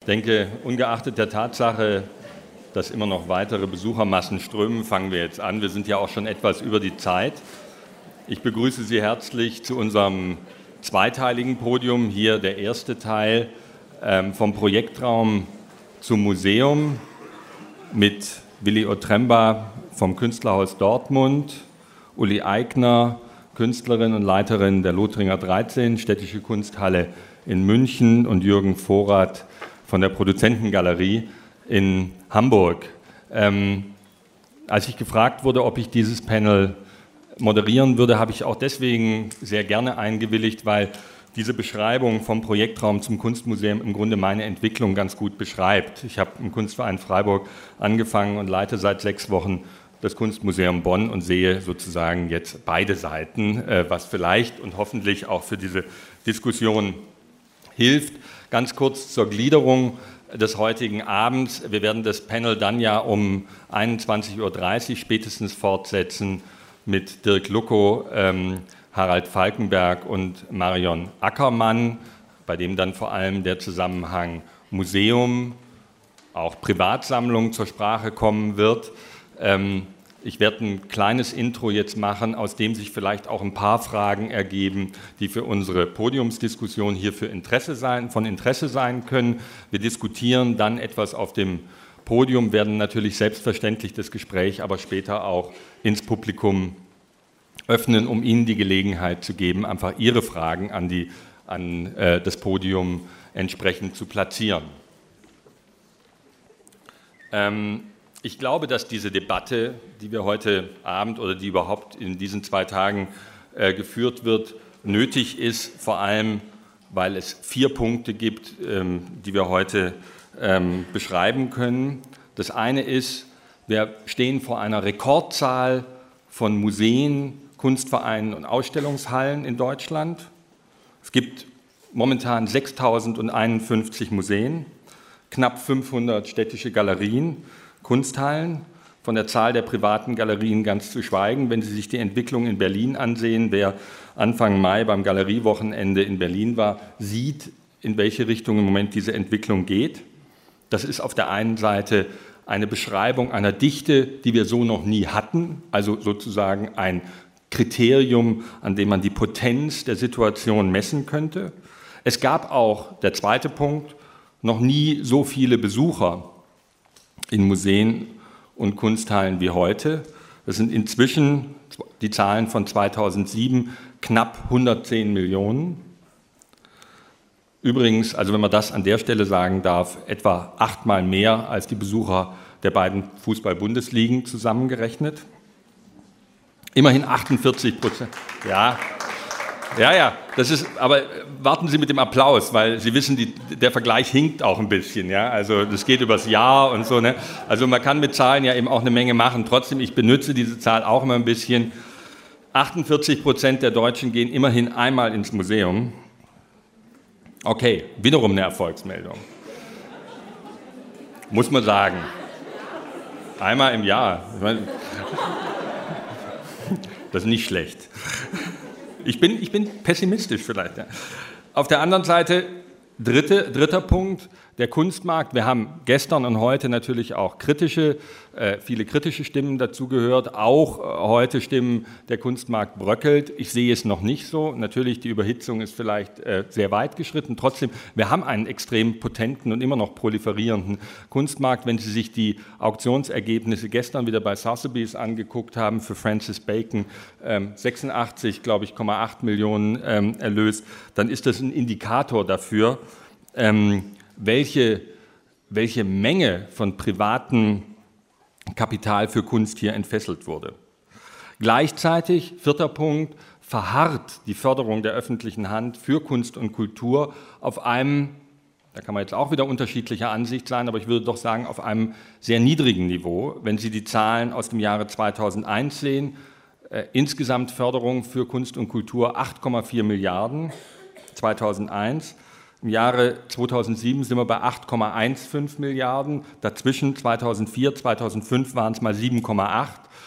denke, ungeachtet der Tatsache, dass immer noch weitere Besuchermassen strömen, fangen wir jetzt an. Wir sind ja auch schon etwas über die Zeit. Ich begrüße Sie herzlich zu unserem zweiteiligen Podium. Hier der erste Teil vom Projektraum zum Museum mit Willi Otremba vom Künstlerhaus Dortmund, Uli Aigner, Künstlerin und Leiterin der Lothringer 13, Städtische Kunsthalle in München, und Jürgen Vorath von der Produzentengalerie in Hamburg. Als ich gefragt wurde, ob ich dieses Panel moderieren würde, habe ich auch deswegen sehr gerne eingewilligt, weil diese Beschreibung vom Projektraum zum Kunstmuseum im Grunde meine Entwicklung ganz gut beschreibt. Ich habe im Kunstverein Freiburg angefangen und leite seit 6 Wochen das Kunstmuseum Bonn und sehe sozusagen jetzt beide Seiten, was vielleicht und hoffentlich auch für diese Diskussion hilft. Ganz kurz zur Gliederung des heutigen Abends. Wir werden das Panel dann ja um 21:30 Uhr spätestens fortsetzen mit Dirk Luckow, Harald Falkenberg und Marion Ackermann, bei dem dann vor allem der Zusammenhang Museum, auch Privatsammlung zur Sprache kommen wird. Ich werde ein kleines Intro jetzt machen, aus dem sich vielleicht auch ein paar Fragen ergeben, die für unsere Podiumsdiskussion hier von Interesse sein können. Wir diskutieren dann etwas auf dem Podium, werden natürlich selbstverständlich das Gespräch aber später auch ins Publikum öffnen, um Ihnen die Gelegenheit zu geben, einfach Ihre Fragen an das Podium entsprechend zu platzieren. Ich glaube, dass diese Debatte, die wir heute Abend oder die überhaupt in diesen 2 Tagen geführt wird, nötig ist, vor allem, weil es 4 Punkte gibt, die wir heute beschreiben können. Das eine ist, wir stehen vor einer Rekordzahl von Museen, Kunstvereinen und Ausstellungshallen in Deutschland. Es gibt momentan 6.051 Museen, knapp 500 städtische Galerien, Kunsthallen, von der Zahl der privaten Galerien ganz zu schweigen. Wenn Sie sich die Entwicklung in Berlin ansehen, wer Anfang Mai beim Galeriewochenende in Berlin war, sieht, in welche Richtung im Moment diese Entwicklung geht. Das ist auf der einen Seite eine Beschreibung einer Dichte, die wir so noch nie hatten, also sozusagen ein Kriterium, an dem man die Potenz der Situation messen könnte. Es gab auch, der zweite Punkt, noch nie so viele Besucher in Museen und Kunsthallen wie heute. Das sind inzwischen die Zahlen von 2007 knapp 110 Millionen. Übrigens, also wenn man das an der Stelle sagen darf, etwa 8-mal mehr als die Besucher der beiden Fußball-Bundesligen zusammengerechnet. Immerhin 48%. Ja, das ist, aber warten Sie mit dem Applaus, weil Sie wissen, der Vergleich hinkt auch ein bisschen. Ja? Also das geht übers Jahr und so. Ne? Also man kann mit Zahlen ja eben auch eine Menge machen. Trotzdem, ich benutze diese Zahl auch immer ein bisschen. 48% der Deutschen gehen immerhin einmal ins Museum. Okay, wiederum eine Erfolgsmeldung. Muss man sagen. Einmal im Jahr. Ich meine, das ist nicht schlecht. Ich bin pessimistisch vielleicht. Ja. Auf der anderen Seite, dritter Punkt, der Kunstmarkt. Wir haben gestern und heute natürlich auch viele kritische Stimmen dazu gehört. Auch heute Stimmen, der Kunstmarkt bröckelt. Ich sehe es noch nicht so. Natürlich, die Überhitzung ist vielleicht sehr weit geschritten. Trotzdem, wir haben einen extrem potenten und immer noch proliferierenden Kunstmarkt. Wenn Sie sich die Auktionsergebnisse gestern wieder bei Sotheby's angeguckt haben, für Francis Bacon 86, glaube ich, 0,8 Millionen Erlös, dann ist das ein Indikator dafür, welche Menge von privatem Kapital für Kunst hier entfesselt wurde. Gleichzeitig, 4. Punkt, verharrt die Förderung der öffentlichen Hand für Kunst und Kultur auf einem, da kann man jetzt auch wieder unterschiedlicher Ansicht sein, aber ich würde doch sagen, auf einem sehr niedrigen Niveau. Wenn Sie die Zahlen aus dem Jahre 2001 sehen, insgesamt Förderung für Kunst und Kultur 8,4 Milliarden 2001. Im Jahre 2007 sind wir bei 8,15 Milliarden. Dazwischen 2004, 2005 waren es mal 7,8.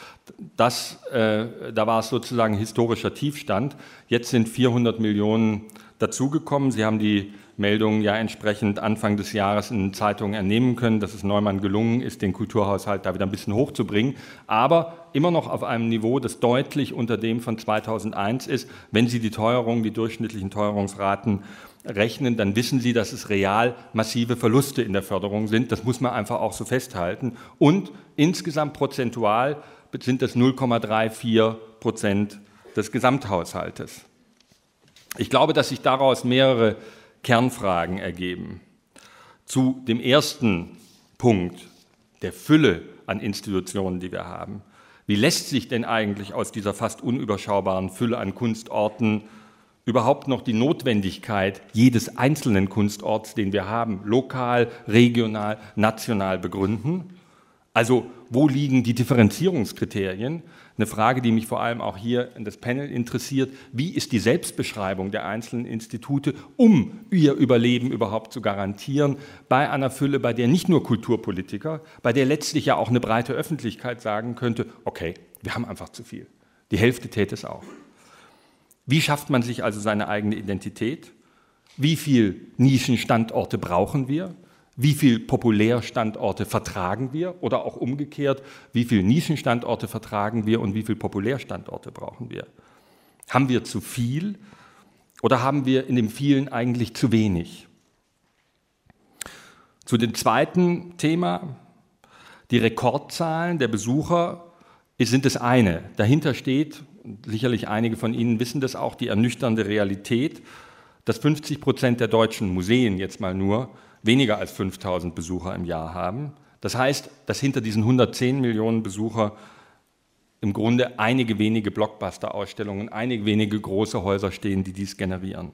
Da war es sozusagen historischer Tiefstand. Jetzt sind 400 Millionen dazugekommen. Sie haben die Meldungen ja entsprechend Anfang des Jahres in den Zeitungen entnehmen können, dass es Neumann gelungen ist, den Kulturhaushalt da wieder ein bisschen hochzubringen, aber immer noch auf einem Niveau, das deutlich unter dem von 2001 ist. Wenn Sie die durchschnittlichen Teuerungsraten rechnen, dann wissen Sie, dass es real massive Verluste in der Förderung sind. Das muss man einfach auch so festhalten. Und insgesamt prozentual sind das 0,34% des Gesamthaushaltes. Ich glaube, dass sich daraus mehrere Kernfragen ergeben. Zu dem ersten Punkt, der Fülle an Institutionen, die wir haben. Wie lässt sich denn eigentlich aus dieser fast unüberschaubaren Fülle an Kunstorten überhaupt noch die Notwendigkeit jedes einzelnen Kunstorts, den wir haben, lokal, regional, national begründen? Also wo liegen die Differenzierungskriterien? Eine Frage, die mich vor allem auch hier in das Panel interessiert. Wie ist die Selbstbeschreibung der einzelnen Institute, um ihr Überleben überhaupt zu garantieren, bei einer Fülle, bei der nicht nur Kulturpolitiker, bei der letztlich ja auch eine breite Öffentlichkeit sagen könnte, okay, wir haben einfach zu viel. Die Hälfte täte es auch. Wie schafft man sich also seine eigene Identität? Wie viele Nischenstandorte brauchen wir? Wie viele Populärstandorte vertragen wir? Oder auch umgekehrt, wie viele Nischenstandorte vertragen wir und wie viele Populärstandorte brauchen wir? Haben wir zu viel oder haben wir in dem vielen eigentlich zu wenig? Zu dem zweiten Thema, die Rekordzahlen der Besucher sind das eine. Dahinter steht, sicherlich einige von Ihnen wissen das auch, die ernüchternde Realität, dass 50% der deutschen Museen jetzt mal nur weniger als 5.000 Besucher im Jahr haben. Das heißt, dass hinter diesen 110 Millionen Besucher im Grunde einige wenige Blockbuster-Ausstellungen, einige wenige große Häuser stehen, die dies generieren.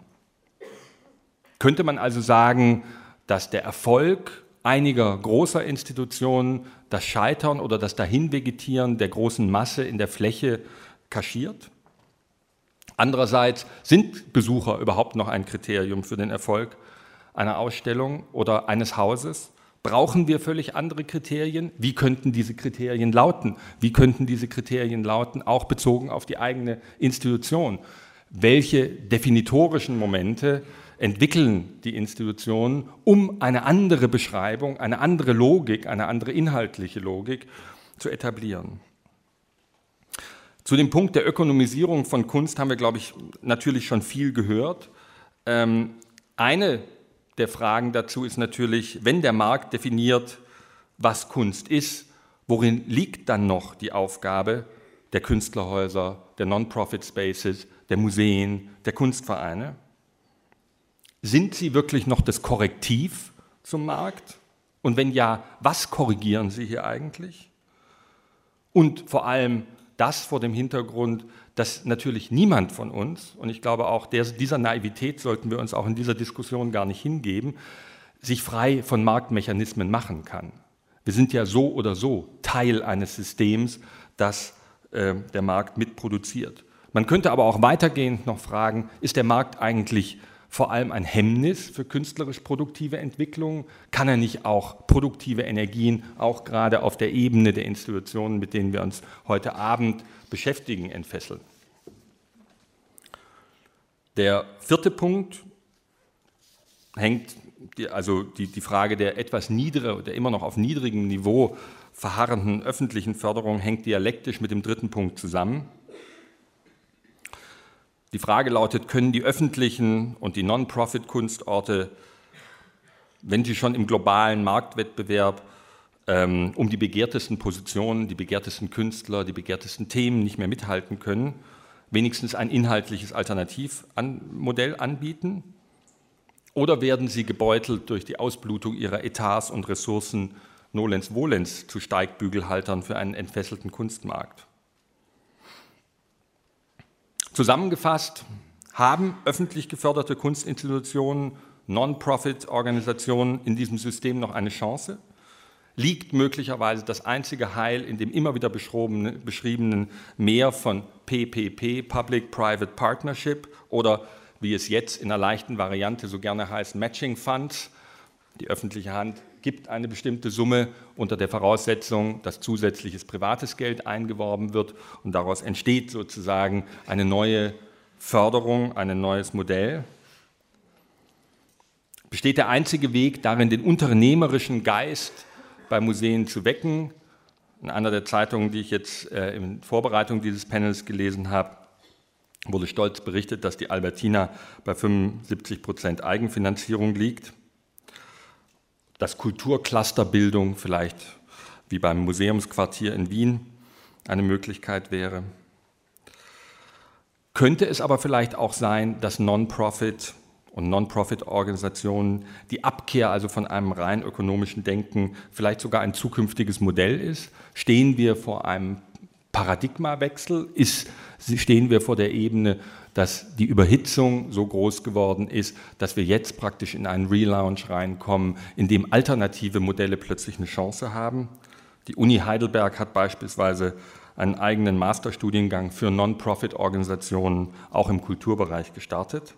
Könnte man also sagen, dass der Erfolg einiger großer Institutionen das Scheitern oder das Dahinvegetieren der großen Masse in der Fläche kaschiert? Andererseits, sind Besucher überhaupt noch ein Kriterium für den Erfolg einer Ausstellung oder eines Hauses? Brauchen wir völlig andere Kriterien? Wie könnten diese Kriterien lauten? Wie könnten diese Kriterien lauten, auch bezogen auf die eigene Institution? Welche definitorischen Momente entwickeln die Institutionen, um eine andere Beschreibung, eine andere Logik, eine andere inhaltliche Logik zu etablieren? Zu dem Punkt der Ökonomisierung von Kunst haben wir, glaube ich, natürlich schon viel gehört. Eine der Fragen dazu ist natürlich, wenn der Markt definiert, was Kunst ist, worin liegt dann noch die Aufgabe der Künstlerhäuser, der Non-Profit-Spaces, der Museen, der Kunstvereine? Sind sie wirklich noch das Korrektiv zum Markt? Und wenn ja, was korrigieren sie hier eigentlich? Und vor allem das vor dem Hintergrund, dass natürlich niemand von uns, und ich glaube auch dieser Naivität sollten wir uns auch in dieser Diskussion gar nicht hingeben, sich frei von Marktmechanismen machen kann. Wir sind ja so oder so Teil eines Systems, das der Markt mitproduziert. Man könnte aber auch weitergehend noch fragen, ist der Markt eigentlich vor allem ein Hemmnis für künstlerisch produktive Entwicklung? Kann er nicht auch produktive Energien, auch gerade auf der Ebene der Institutionen, mit denen wir uns heute Abend beschäftigen, entfesseln? Der vierte Punkt hängt, die Frage der etwas niedriger, der immer noch auf niedrigem Niveau verharrenden öffentlichen Förderung hängt dialektisch mit dem dritten Punkt zusammen. Die Frage lautet, können die öffentlichen und die Non-Profit-Kunstorte, wenn sie schon im globalen Marktwettbewerb um die begehrtesten Positionen, die begehrtesten Künstler, die begehrtesten Themen nicht mehr mithalten können, wenigstens ein inhaltliches Alternativmodell anbieten? Oder werden sie gebeutelt durch die Ausblutung ihrer Etats und Ressourcen nolens volens zu Steigbügelhaltern für einen entfesselten Kunstmarkt? Zusammengefasst, haben öffentlich geförderte Kunstinstitutionen, Non-Profit-Organisationen in diesem System noch eine Chance? Liegt möglicherweise das einzige Heil in dem immer wieder beschriebenen Mehr von PPP, Public-Private Partnership, oder wie es jetzt in einer leichten Variante so gerne heißt, Matching Funds? Die öffentliche Hand gibt eine bestimmte Summe unter der Voraussetzung, dass zusätzliches privates Geld eingeworben wird und daraus entsteht sozusagen eine neue Förderung, ein neues Modell. Besteht der einzige Weg darin, den unternehmerischen Geist bei Museen zu wecken? In einer der Zeitungen, die ich jetzt in Vorbereitung dieses Panels gelesen habe, wurde stolz berichtet, dass die Albertina bei 75% Eigenfinanzierung liegt. Dass Kulturclusterbildung vielleicht wie beim Museumsquartier in Wien eine Möglichkeit wäre. Könnte es aber vielleicht auch sein, dass Non-Profit und Non-Profit-Organisationen die Abkehr also von einem rein ökonomischen Denken vielleicht sogar ein zukünftiges Modell ist? Stehen wir vor einem Paradigmawechsel? Stehen wir vor der Ebene, dass die Überhitzung so groß geworden ist, dass wir jetzt praktisch in einen Relaunch reinkommen, in dem alternative Modelle plötzlich eine Chance haben? Die Uni Heidelberg hat beispielsweise einen eigenen Masterstudiengang für Non-Profit-Organisationen auch im Kulturbereich gestartet.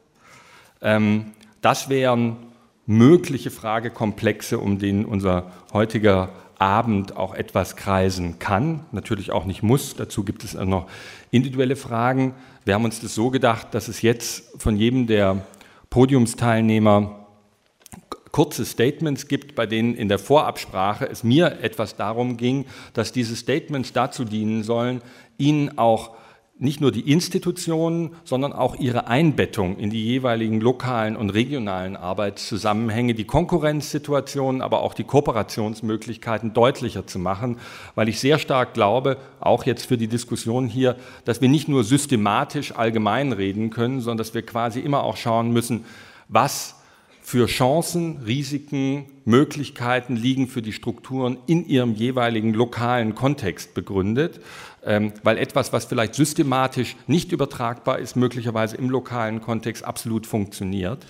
Das wären mögliche Fragekomplexe, um denen unser heutiger Abend auch etwas kreisen kann, natürlich auch nicht muss. Dazu gibt es auch noch individuelle Fragen. Wir haben uns das so gedacht, dass es jetzt von jedem der Podiumsteilnehmer kurze Statements gibt, bei denen in der Vorabsprache es mir etwas darum ging, dass diese Statements dazu dienen sollen, Ihnen auch nicht nur die Institutionen, sondern auch ihre Einbettung in die jeweiligen lokalen und regionalen Arbeitszusammenhänge, die Konkurrenzsituationen, aber auch die Kooperationsmöglichkeiten deutlicher zu machen, weil ich sehr stark glaube, auch jetzt für die Diskussion hier, dass wir nicht nur systematisch allgemein reden können, sondern dass wir quasi immer auch schauen müssen, was für Chancen, Risiken, Möglichkeiten liegen für die Strukturen in ihrem jeweiligen lokalen Kontext begründet, weil etwas, was vielleicht systematisch nicht übertragbar ist, möglicherweise im lokalen Kontext absolut funktioniert.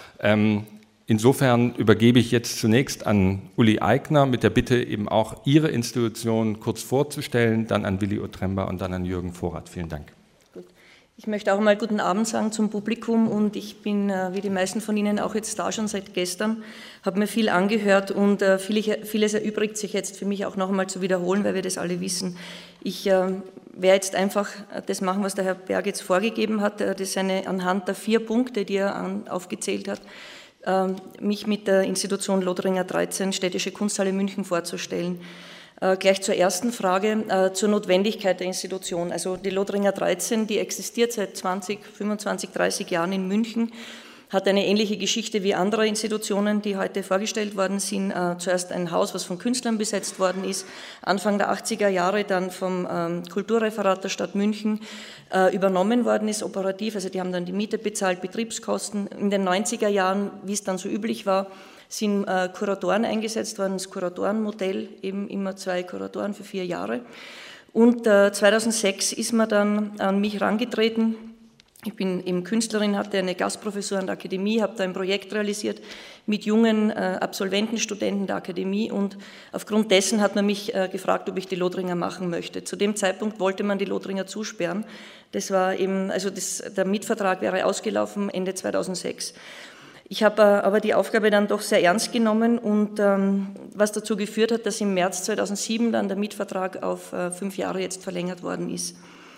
Insofern übergebe ich jetzt zunächst an Uli Aigner mit der Bitte, eben auch Ihre Institution kurz vorzustellen, dann an Willi Otremba und dann an Jürgen Vorath. Vielen Dank. Ich möchte auch mal guten Abend sagen zum Publikum und ich bin, wie die meisten von Ihnen, auch jetzt da schon seit gestern, habe mir viel angehört und vieles erübrigt sich jetzt für mich auch noch einmal zu wiederholen, weil wir das alle wissen. Ich werde jetzt einfach das machen, was der Herr Berg jetzt vorgegeben hat, das anhand der 4 Punkte, die er aufgezählt hat, mich mit der Institution Lothringer 13 Städtische Kunsthalle München vorzustellen. Gleich zur ersten Frage, zur Notwendigkeit der Institution. Also die Lothringer 13, die existiert seit 20, 25, 30 Jahren in München, hat eine ähnliche Geschichte wie andere Institutionen, die heute vorgestellt worden sind. Zuerst ein Haus, was von Künstlern besetzt worden ist, Anfang der 80er Jahre dann vom Kulturreferat der Stadt München übernommen worden ist, operativ. Also die haben dann die Miete bezahlt, Betriebskosten. In den 90er Jahren, wie es dann so üblich war, sind Kuratoren eingesetzt worden, das Kuratorenmodell, eben immer 2 Kuratoren für 4 Jahre. Und 2006 ist man dann an mich herangetreten. Ich bin eben Künstlerin, hatte eine Gastprofessur an der Akademie, habe da ein Projekt realisiert mit jungen Absolventen, Studenten der Akademie und aufgrund dessen hat man mich gefragt, ob ich die Lothringer machen möchte. Zu dem Zeitpunkt wollte man die Lothringer zusperren. Das war eben, also der Mietvertrag wäre ausgelaufen Ende 2006. Ich habe aber die Aufgabe dann doch sehr ernst genommen und was dazu geführt hat, dass im März 2007 dann der Mietvertrag auf 5 Jahre jetzt verlängert worden ist.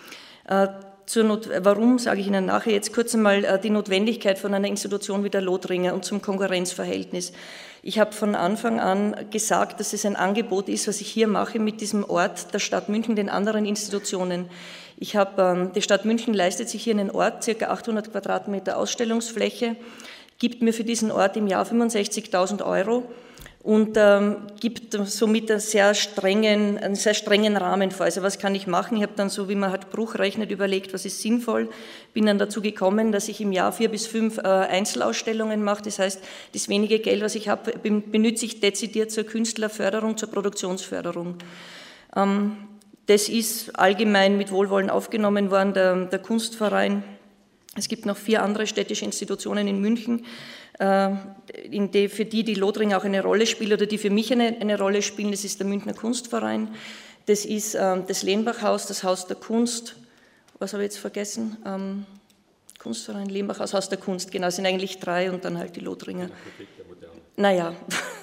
Warum, sage ich Ihnen nachher, jetzt kurz einmal die Notwendigkeit von einer Institution wie der Lothringer und zum Konkurrenzverhältnis. Ich habe von Anfang an gesagt, dass es ein Angebot ist, was ich hier mache mit diesem Ort der Stadt München, den anderen Institutionen. Die Stadt München leistet sich hier einen Ort, ca. 800 Quadratmeter Ausstellungsfläche, gibt mir für diesen Ort im Jahr 65.000 € und gibt somit einen sehr strengen Rahmen vor. Also was kann ich machen? Ich habe dann so, wie man halt Bruch rechnet, überlegt, was ist sinnvoll. Bin dann dazu gekommen, dass ich im Jahr 4 bis 5 Einzelausstellungen mache. Das heißt, das wenige Geld, was ich habe, benütze ich dezidiert zur Künstlerförderung, zur Produktionsförderung. Das ist allgemein mit Wohlwollen aufgenommen worden, der Kunstverein. Es gibt noch 4 andere städtische Institutionen in München, für die Lothringer auch eine Rolle spielt oder die für mich eine Rolle spielen. Das ist der Münchner Kunstverein, das ist das Lenbachhaus, das Haus der Kunst, was habe ich jetzt vergessen? Kunstverein, Lenbachhaus, Haus der Kunst, genau, es sind eigentlich 3 und dann halt die Lothringer. Naja,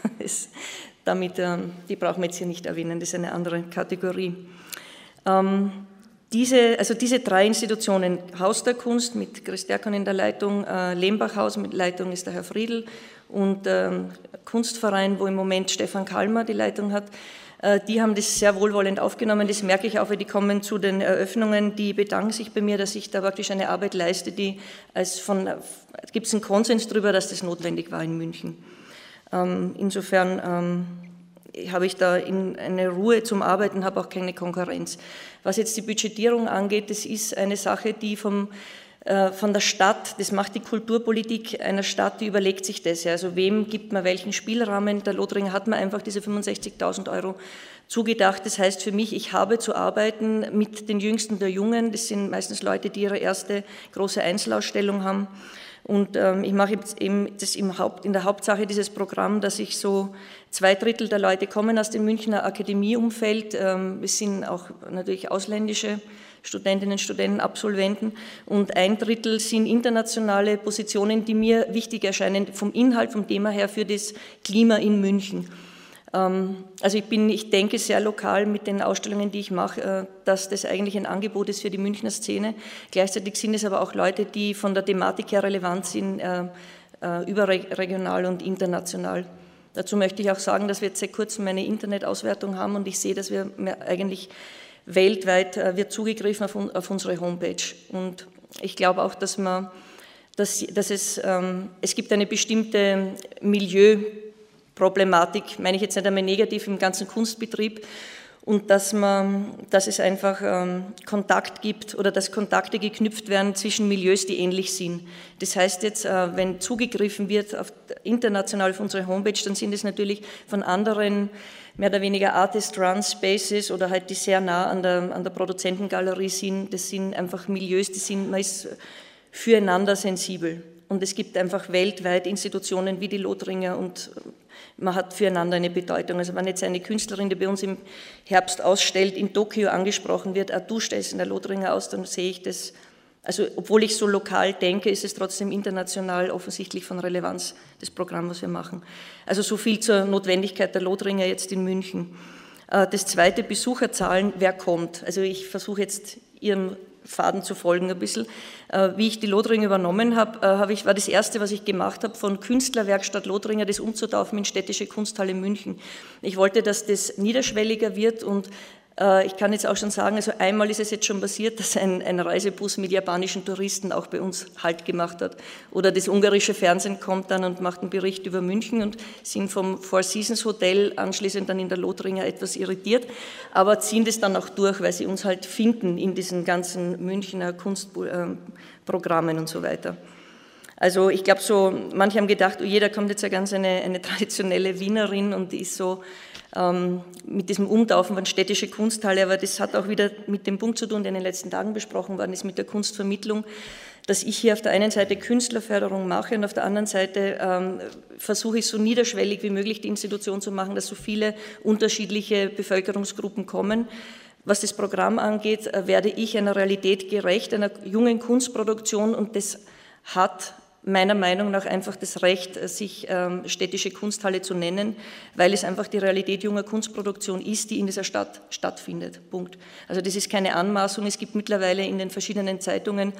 die brauchen wir jetzt hier nicht erwähnen, das ist eine andere Kategorie. Diese 3 Institutionen, Haus der Kunst mit Chris Derkon in der Leitung, Lembachhaus mit Leitung ist der Herr Friedl und Kunstverein, wo im Moment Stefan Kallmer die Leitung hat. Die haben das sehr wohlwollend aufgenommen, das merke ich auch, weil die kommen zu den Eröffnungen, die bedanken sich bei mir, dass ich da praktisch eine Arbeit leiste, gibt es einen Konsens darüber, dass das notwendig war in München. Insofern habe ich da eine Ruhe zum Arbeiten, habe auch keine Konkurrenz. Was jetzt die Budgetierung angeht, das ist eine Sache, die von der Stadt, das macht die Kulturpolitik einer Stadt, die überlegt sich das ja. Also wem gibt man welchen Spielrahmen? Der Lothringer hat mir einfach diese 65.000 € zugedacht. Das heißt für mich, ich habe zu arbeiten mit den Jüngsten der Jungen. Das sind meistens Leute, die ihre erste große Einzelausstellung haben. Und ich mache jetzt eben das in der Hauptsache dieses Programm, dass ich so 2/3 der Leute kommen aus dem Münchner Akademieumfeld. Es sind auch natürlich ausländische Studentinnen, Studenten, Absolventen und 1/3 sind internationale Positionen, die mir wichtig erscheinen vom Inhalt, vom Thema her für das Klima in München. Also ich denke sehr lokal mit den Ausstellungen, die ich mache, dass das eigentlich ein Angebot ist für die Münchner Szene. Gleichzeitig sind es aber auch Leute, die von der Thematik her relevant sind, überregional und international. Dazu möchte ich auch sagen, dass wir jetzt seit kurzem eine Internetauswertung haben und ich sehe, dass wir eigentlich weltweit wird zugegriffen auf unsere Homepage. Und ich glaube auch, dass es gibt eine bestimmte Milieuproblematik, meine ich jetzt nicht einmal negativ im ganzen Kunstbetrieb, und dass es einfach Kontakt gibt oder dass Kontakte geknüpft werden zwischen Milieus, die ähnlich sind. Das heißt jetzt, wenn zugegriffen wird international auf unsere Homepage, dann sind es natürlich von anderen mehr oder weniger Artist-Run-Spaces oder halt die sehr nah an der Produzentengalerie sind. Das sind einfach Milieus, man ist füreinander sensibel. Und es gibt einfach weltweit Institutionen wie die Lothringer und man hat füreinander eine Bedeutung. Also wenn jetzt eine Künstlerin, die bei uns im Herbst ausstellt, in Tokio angesprochen wird, du stellst in der Lothringer aus, dann sehe ich das. Also obwohl ich so lokal denke, ist es trotzdem international offensichtlich von Relevanz, das Programm, was wir machen. Also so viel zur Notwendigkeit der Lothringer jetzt in München. Das zweite, Besucherzahlen, wer kommt. Also ich versuche jetzt Ihrem Faden zu folgen ein bisschen. Wie ich die Lothringer übernommen habe, war das Erste, was ich gemacht habe, von Künstlerwerkstatt Lothringer das umzutaufen in Städtische Kunsthalle München. Ich wollte, dass das niederschwelliger wird und ich kann jetzt auch schon sagen, also einmal ist es jetzt schon passiert, dass ein Reisebus mit japanischen Touristen auch bei uns Halt gemacht hat. Oder das ungarische Fernsehen kommt dann und macht einen Bericht über München und sind vom Four Seasons Hotel anschließend dann in der Lothringer etwas irritiert, aber ziehen das dann auch durch, weil sie uns halt finden in diesen ganzen Münchner Kunstprogrammen und so weiter. Also ich glaube so, manche haben gedacht, oh je, da kommt jetzt ja ganz eine traditionelle Wienerin und die ist so mit diesem Umtaufen von städtische Kunsthalle, aber das hat auch wieder mit dem Punkt zu tun, der in den letzten Tagen besprochen worden ist, mit der Kunstvermittlung, dass ich hier auf der einen Seite Künstlerförderung mache und auf der anderen Seite versuche ich so niederschwellig wie möglich die Institution zu machen, dass so viele unterschiedliche Bevölkerungsgruppen kommen. Was das Programm angeht, werde ich einer Realität gerecht, einer jungen Kunstproduktion und das hat meiner Meinung nach einfach das Recht, sich städtische Kunsthalle zu nennen, weil es einfach die Realität junger Kunstproduktion ist, die in dieser Stadt stattfindet. Punkt. Also das ist keine Anmaßung. Es gibt mittlerweile in den verschiedenen Zeitungen,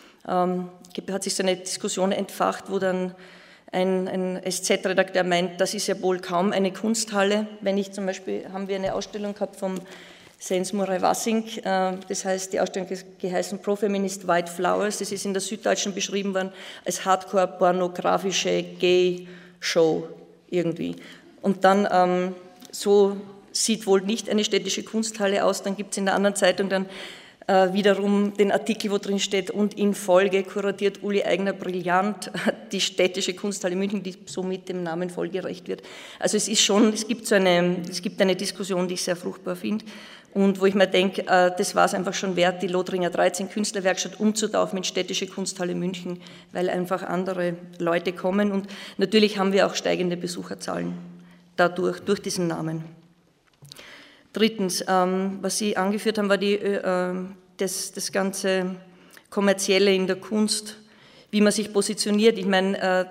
hat sich so eine Diskussion entfacht, wo dann ein SZ-Redakteur meint, das ist ja wohl kaum eine Kunsthalle. Wenn ich zum Beispiel, haben wir eine Ausstellung gehabt vom Sensmurray Wassing, das heißt, die Ausstellung ist geheißen Pro-Feminist White Flowers, das ist in der Süddeutschen beschrieben worden als hardcore-pornografische Gay-Show irgendwie. Und dann, so sieht wohl nicht eine städtische Kunsthalle aus, dann gibt es in der anderen Zeitung dann wiederum den Artikel, wo drin steht, und in Folge kuratiert Uli Eigner brillant die städtische Kunsthalle München, die somit dem Namen folgerecht wird. Also es gibt eine Diskussion, die ich sehr fruchtbar finde und wo ich mir denke, das war es einfach schon wert, die Lothringer 13 Künstlerwerkstatt umzutaufen in städtische Kunsthalle München, weil einfach andere Leute kommen und natürlich haben wir auch steigende Besucherzahlen dadurch, durch diesen Namen. Drittens, was Sie angeführt haben, war das ganze Kommerzielle in der Kunst, wie man sich positioniert. Ich meine,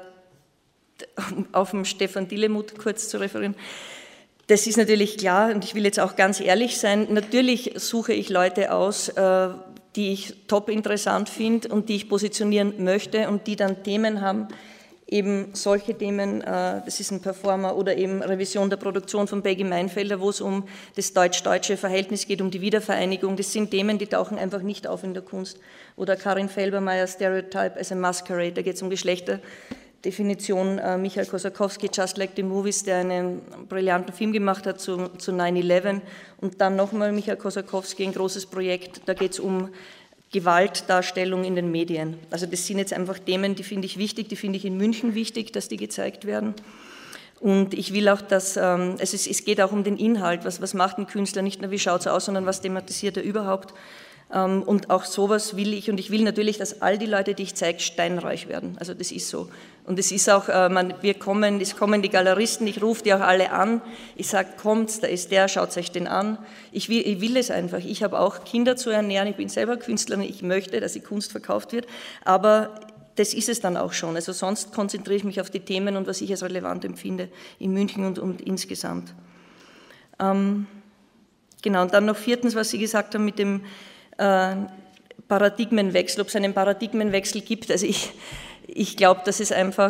auf den Stefan Dillemuth kurz zu referieren, das ist natürlich klar und ich will jetzt auch ganz ehrlich sein, natürlich suche ich Leute aus, die ich top interessant finde und die ich positionieren möchte und die dann Themen haben, eben solche Themen, das ist ein Performer, oder eben Revision der Produktion von Peggy Meinfelder, wo es um das deutsch-deutsche Verhältnis geht, um die Wiedervereinigung. Das sind Themen, die tauchen einfach nicht auf in der Kunst. Oder Karin Felbermeier, Stereotype as a Masquerade, da geht es um Geschlechterdefinition. Michael Kosakowski, Just Like the Movies, der einen brillanten Film gemacht hat zu 9/11. Und dann nochmal Michael Kosakowski, ein großes Projekt, da geht es um Gewaltdarstellung in den Medien. Also das sind jetzt einfach Themen, die finde ich wichtig, die finde ich in München wichtig, dass die gezeigt werden. Und ich will auch, dass, es geht auch um den Inhalt, was macht ein Künstler, nicht nur wie schaut es aus, sondern was thematisiert er überhaupt. Und auch sowas will ich, und ich will natürlich, dass all die Leute, die ich zeige, steinreich werden. Also das ist so. Und es ist auch, es kommen die Galeristen, ich rufe die auch alle an, ich sage, kommt, da ist der, schaut euch den an. Ich will es einfach. Ich habe auch Kinder zu ernähren, ich bin selber Künstlerin, ich möchte, dass die Kunst verkauft wird, aber das ist es dann auch schon. Also sonst konzentriere ich mich auf die Themen und was ich als relevant empfinde in München und insgesamt. Genau, und dann noch viertens, was Sie gesagt haben mit dem Paradigmenwechsel, ob es einen Paradigmenwechsel gibt. Also ich glaube, dass es einfach,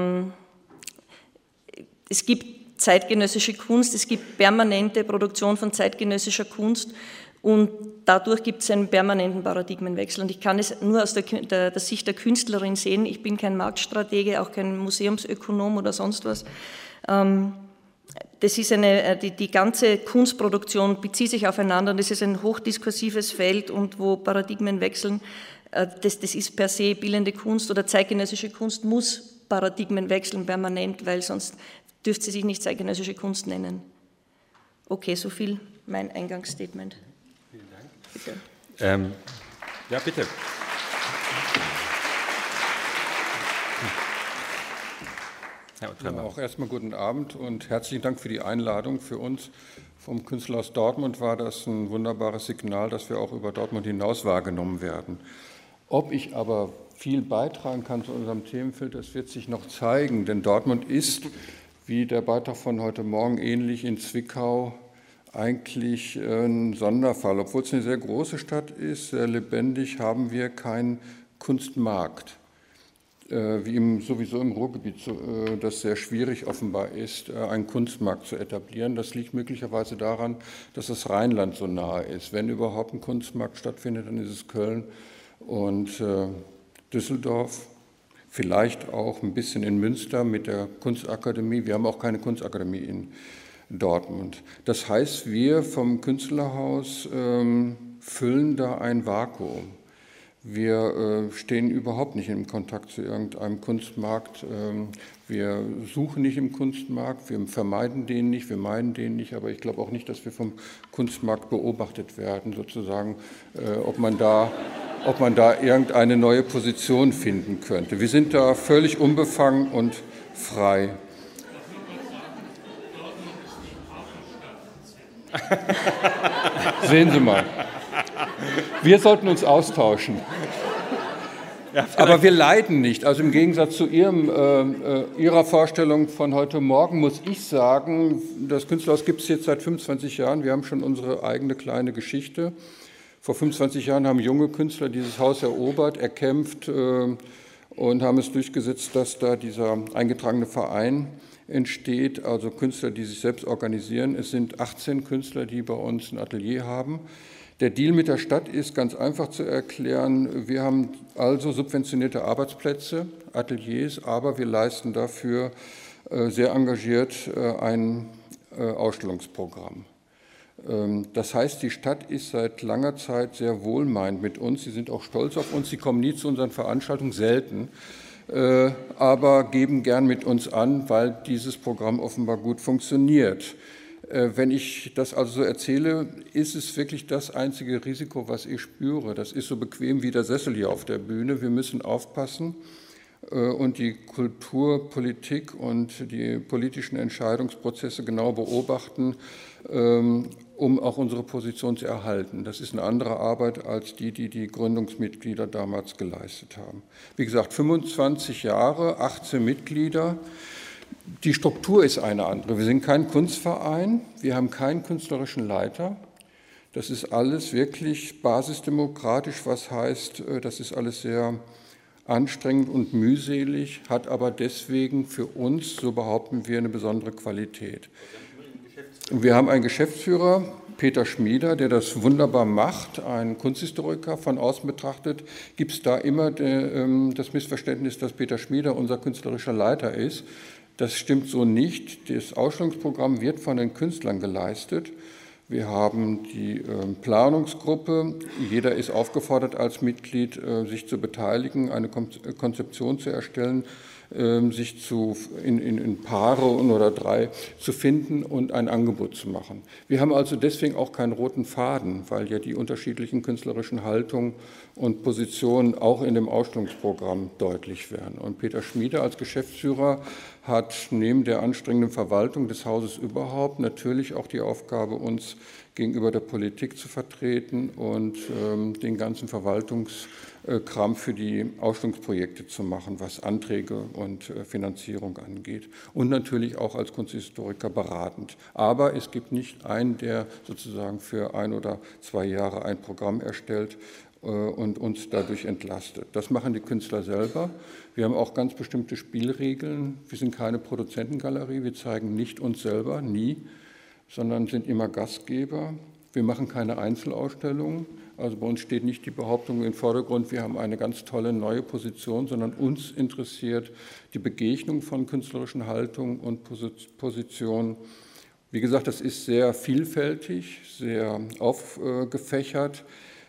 es gibt zeitgenössische Kunst, es gibt permanente Produktion von zeitgenössischer Kunst und dadurch gibt es einen permanenten Paradigmenwechsel. Und ich kann es nur aus der Sicht der Künstlerin sehen. Ich bin kein Marktstratege, auch kein Museumsökonom oder sonst was. Das ist die ganze Kunstproduktion bezieht sich aufeinander und das ist ein hochdiskursives Feld und wo Paradigmen wechseln, das ist per se bildende Kunst oder zeitgenössische Kunst muss Paradigmen wechseln permanent, weil sonst dürfte sie sich nicht zeitgenössische Kunst nennen. Okay, so viel mein Eingangsstatement. Vielen Dank. Bitte. Ja, bitte. Ja, auch erstmal guten Abend und herzlichen Dank für die Einladung. Für uns vom Künstlerhaus Dortmund war das ein wunderbares Signal, dass wir auch über Dortmund hinaus wahrgenommen werden. Ob ich aber viel beitragen kann zu unserem Themenfeld, das wird sich noch zeigen, denn Dortmund ist, wie der Beitrag von heute Morgen, ähnlich in Zwickau eigentlich ein Sonderfall. Obwohl es eine sehr große Stadt ist, sehr lebendig, haben wir keinen Kunstmarkt. Wie sowieso im Ruhrgebiet, das sehr schwierig offenbar ist, einen Kunstmarkt zu etablieren. Das liegt möglicherweise daran, dass das Rheinland so nahe ist. Wenn überhaupt ein Kunstmarkt stattfindet, dann ist es Köln und Düsseldorf, vielleicht auch ein bisschen in Münster mit der Kunstakademie. Wir haben auch keine Kunstakademie in Dortmund. Das heißt, wir vom Künstlerhaus füllen da ein Vakuum. Wir stehen überhaupt nicht in Kontakt zu irgendeinem Kunstmarkt. Wir suchen nicht im Kunstmarkt, wir vermeiden den nicht, wir meiden den nicht, aber ich glaube auch nicht, dass wir vom Kunstmarkt beobachtet werden, sozusagen, ob man da irgendeine neue Position finden könnte. Wir sind da völlig unbefangen und frei. Sehen Sie mal. Wir sollten uns austauschen. Ja, aber wir leiden nicht. Also im Gegensatz zu Ihrer Vorstellung von heute Morgen muss ich sagen, das Künstlerhaus gibt es jetzt seit 25 Jahren. Wir haben schon unsere eigene kleine Geschichte. Vor 25 Jahren haben junge Künstler dieses Haus erobert, erkämpft und haben es durchgesetzt, dass da dieser eingetragene Verein entsteht, also Künstler, die sich selbst organisieren. Es sind 18 Künstler, die bei uns ein Atelier haben. Der Deal mit der Stadt ist ganz einfach zu erklären. Wir haben also subventionierte Arbeitsplätze, Ateliers, aber wir leisten dafür sehr engagiert ein Ausstellungsprogramm. Das heißt, die Stadt ist seit langer Zeit sehr wohlmeinend mit uns. Sie sind auch stolz auf uns. Sie kommen nie zu unseren Veranstaltungen, selten, aber geben gern mit uns an, weil dieses Programm offenbar gut funktioniert. Wenn ich das also so erzähle, ist es wirklich das einzige Risiko, was ich spüre. Das ist so bequem wie der Sessel hier auf der Bühne. Wir müssen aufpassen und die Kulturpolitik und die politischen Entscheidungsprozesse genau beobachten, um auch unsere Position zu erhalten. Das ist eine andere Arbeit als die Gründungsmitglieder damals geleistet haben. Wie gesagt, 25 Jahre, 18 Mitglieder. Die Struktur ist eine andere. Wir sind kein Kunstverein, wir haben keinen künstlerischen Leiter. Das ist alles wirklich basisdemokratisch, was heißt, das ist alles sehr anstrengend und mühselig, hat aber deswegen für uns, so behaupten wir, eine besondere Qualität. Wir haben einen Geschäftsführer, Peter Schmieder, der das wunderbar macht, ein Kunsthistoriker. Von außen betrachtet gibt es da immer das Missverständnis, dass Peter Schmieder unser künstlerischer Leiter ist. Das stimmt so nicht. Das Ausstellungsprogramm wird von den Künstlern geleistet. Wir haben die Planungsgruppe. Jeder ist aufgefordert, als Mitglied sich zu beteiligen, eine Konzeption zu erstellen, sich in Paare oder 3 zu finden und ein Angebot zu machen. Wir haben also deswegen auch keinen roten Faden, weil ja die unterschiedlichen künstlerischen Haltungen und Positionen auch in dem Ausstellungsprogramm deutlich werden. Und Peter Schmieder als Geschäftsführer hat neben der anstrengenden Verwaltung des Hauses überhaupt natürlich auch die Aufgabe, uns gegenüber der Politik zu vertreten und den ganzen Verwaltungskram für die Ausstellungsprojekte zu machen, was Anträge und Finanzierung angeht. Und natürlich auch als Kunsthistoriker beratend. Aber es gibt nicht einen, der sozusagen für 1 oder 2 Jahre ein Programm erstellt und uns dadurch entlastet. Das machen die Künstler selber. Wir haben auch ganz bestimmte Spielregeln. Wir sind keine Produzentengalerie, wir zeigen nicht uns selber, nie, sondern sind immer Gastgeber. Wir machen keine Einzelausstellungen. Also bei uns steht nicht die Behauptung im Vordergrund, wir haben eine ganz tolle neue Position, sondern uns interessiert die Begegnung von künstlerischen Haltungen und Positionen. Wie gesagt, das ist sehr vielfältig, sehr aufgefächert.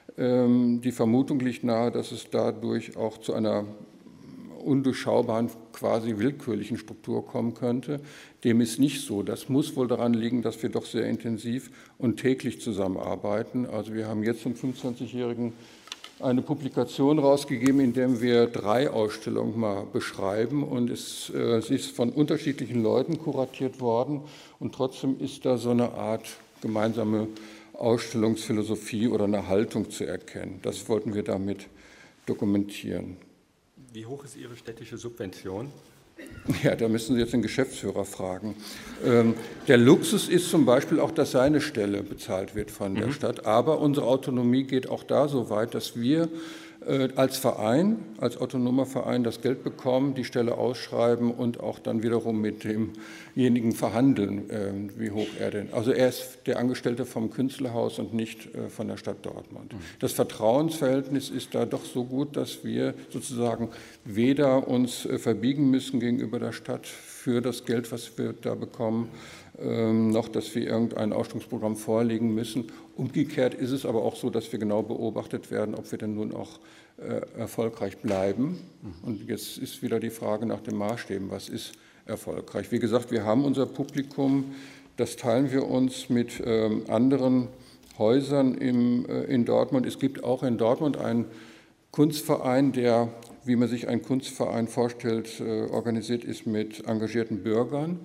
Die Vermutung liegt nahe, dass es dadurch auch zu einer undurchschaubaren, quasi willkürlichen Struktur kommen könnte. Dem ist nicht so. Das muss wohl daran liegen, dass wir doch sehr intensiv und täglich zusammenarbeiten. Also wir haben jetzt zum 25-Jährigen eine Publikation rausgegeben, in der wir 3 Ausstellungen mal beschreiben und es ist von unterschiedlichen Leuten kuratiert worden und trotzdem ist da so eine Art gemeinsame Ausstellungsphilosophie oder eine Haltung zu erkennen. Das wollten wir damit dokumentieren. Wie hoch ist Ihre städtische Subvention? Ja, da müssen Sie jetzt den Geschäftsführer fragen. Der Luxus ist zum Beispiel auch, dass seine Stelle bezahlt wird von der Stadt, aber unsere Autonomie geht auch da so weit, dass wir als Verein, als autonomer Verein das Geld bekommen, die Stelle ausschreiben und auch dann wiederum mit demjenigen verhandeln, wie hoch er denn. Also er ist der Angestellte vom Künstlerhaus und nicht von der Stadt Dortmund. Das Vertrauensverhältnis ist da doch so gut, dass wir sozusagen weder uns verbiegen müssen gegenüber der Stadt für das Geld, was wir da bekommen, noch, dass wir irgendein Ausstellungsprogramm vorlegen müssen. Umgekehrt ist es aber auch so, dass wir genau beobachtet werden, ob wir denn nun auch erfolgreich bleiben. Und jetzt ist wieder die Frage nach den Maßstäben, was ist erfolgreich? Wie gesagt, wir haben unser Publikum, das teilen wir uns mit anderen Häusern in Dortmund. Es gibt auch in Dortmund einen Kunstverein, der, wie man sich einen Kunstverein vorstellt, organisiert ist mit engagierten Bürgern.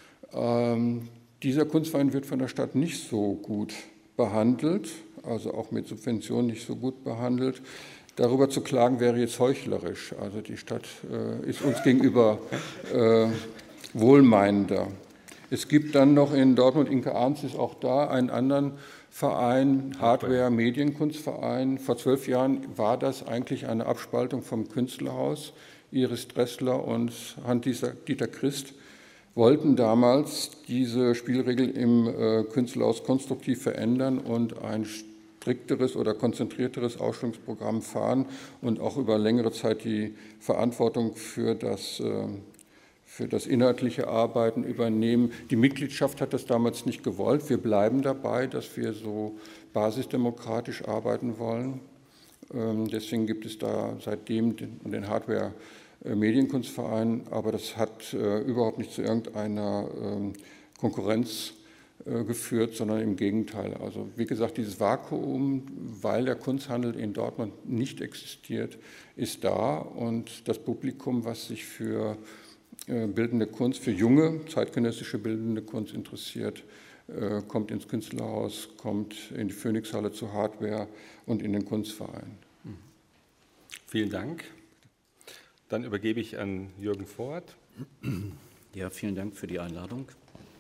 Dieser Kunstverein wird von der Stadt nicht so gut behandelt, also auch mit Subventionen nicht so gut behandelt. Darüber zu klagen wäre jetzt heuchlerisch. Also die Stadt ist uns gegenüber wohlmeinender. Es gibt dann noch in Dortmund, Inke Arndt ist auch da, einen anderen Verein, Hardware-Medienkunstverein. Vor 12 Jahren war das eigentlich eine Abspaltung vom Künstlerhaus. Iris Dressler und Hans-Dieter Christ wollten damals diese Spielregel im Künstlerhaus konstruktiv verändern und ein strikteres oder konzentrierteres Ausstellungsprogramm fahren und auch über längere Zeit die Verantwortung für das inhaltliche Arbeiten übernehmen. Die Mitgliedschaft hat das damals nicht gewollt. Wir bleiben dabei, dass wir so basisdemokratisch arbeiten wollen. Deswegen gibt es da seitdem den Hardware-Medienkunstverein, aber das hat überhaupt nicht zu irgendeiner Konkurrenz geführt, sondern im Gegenteil. Also wie gesagt, dieses Vakuum, weil der Kunsthandel in Dortmund nicht existiert, ist da und das Publikum, was sich für bildende Kunst, für junge, zeitgenössische bildende Kunst interessiert, kommt ins Künstlerhaus, kommt in die Phoenixhalle zu Hardware und in den Kunstverein. Vielen Dank. Dann übergebe ich an Jürgen Vohrt. Ja, vielen Dank für die Einladung.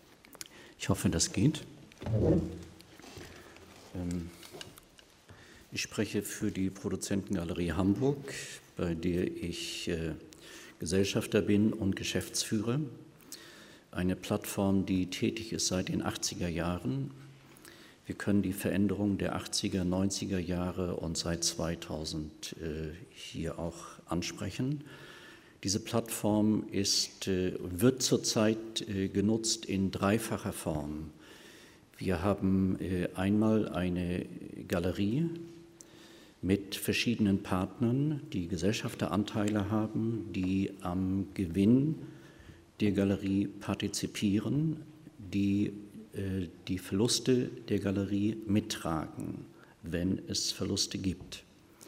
Ich hoffe, das geht. Ich spreche für die Produzentengalerie Hamburg, bei der ich Gesellschafter bin und Geschäftsführer. Eine Plattform, die tätig ist seit den 80er Jahren. Wir können die Veränderung der 80er, 90er Jahre und seit 2000 hier auch ansprechen. Diese Plattform wird zurzeit genutzt in dreifacher Form. Wir haben einmal eine Galerie mit verschiedenen Partnern, die Gesellschafteranteile haben, die am Gewinn der Galerie partizipieren, die die Verluste der Galerie mittragen, wenn es Verluste gibt.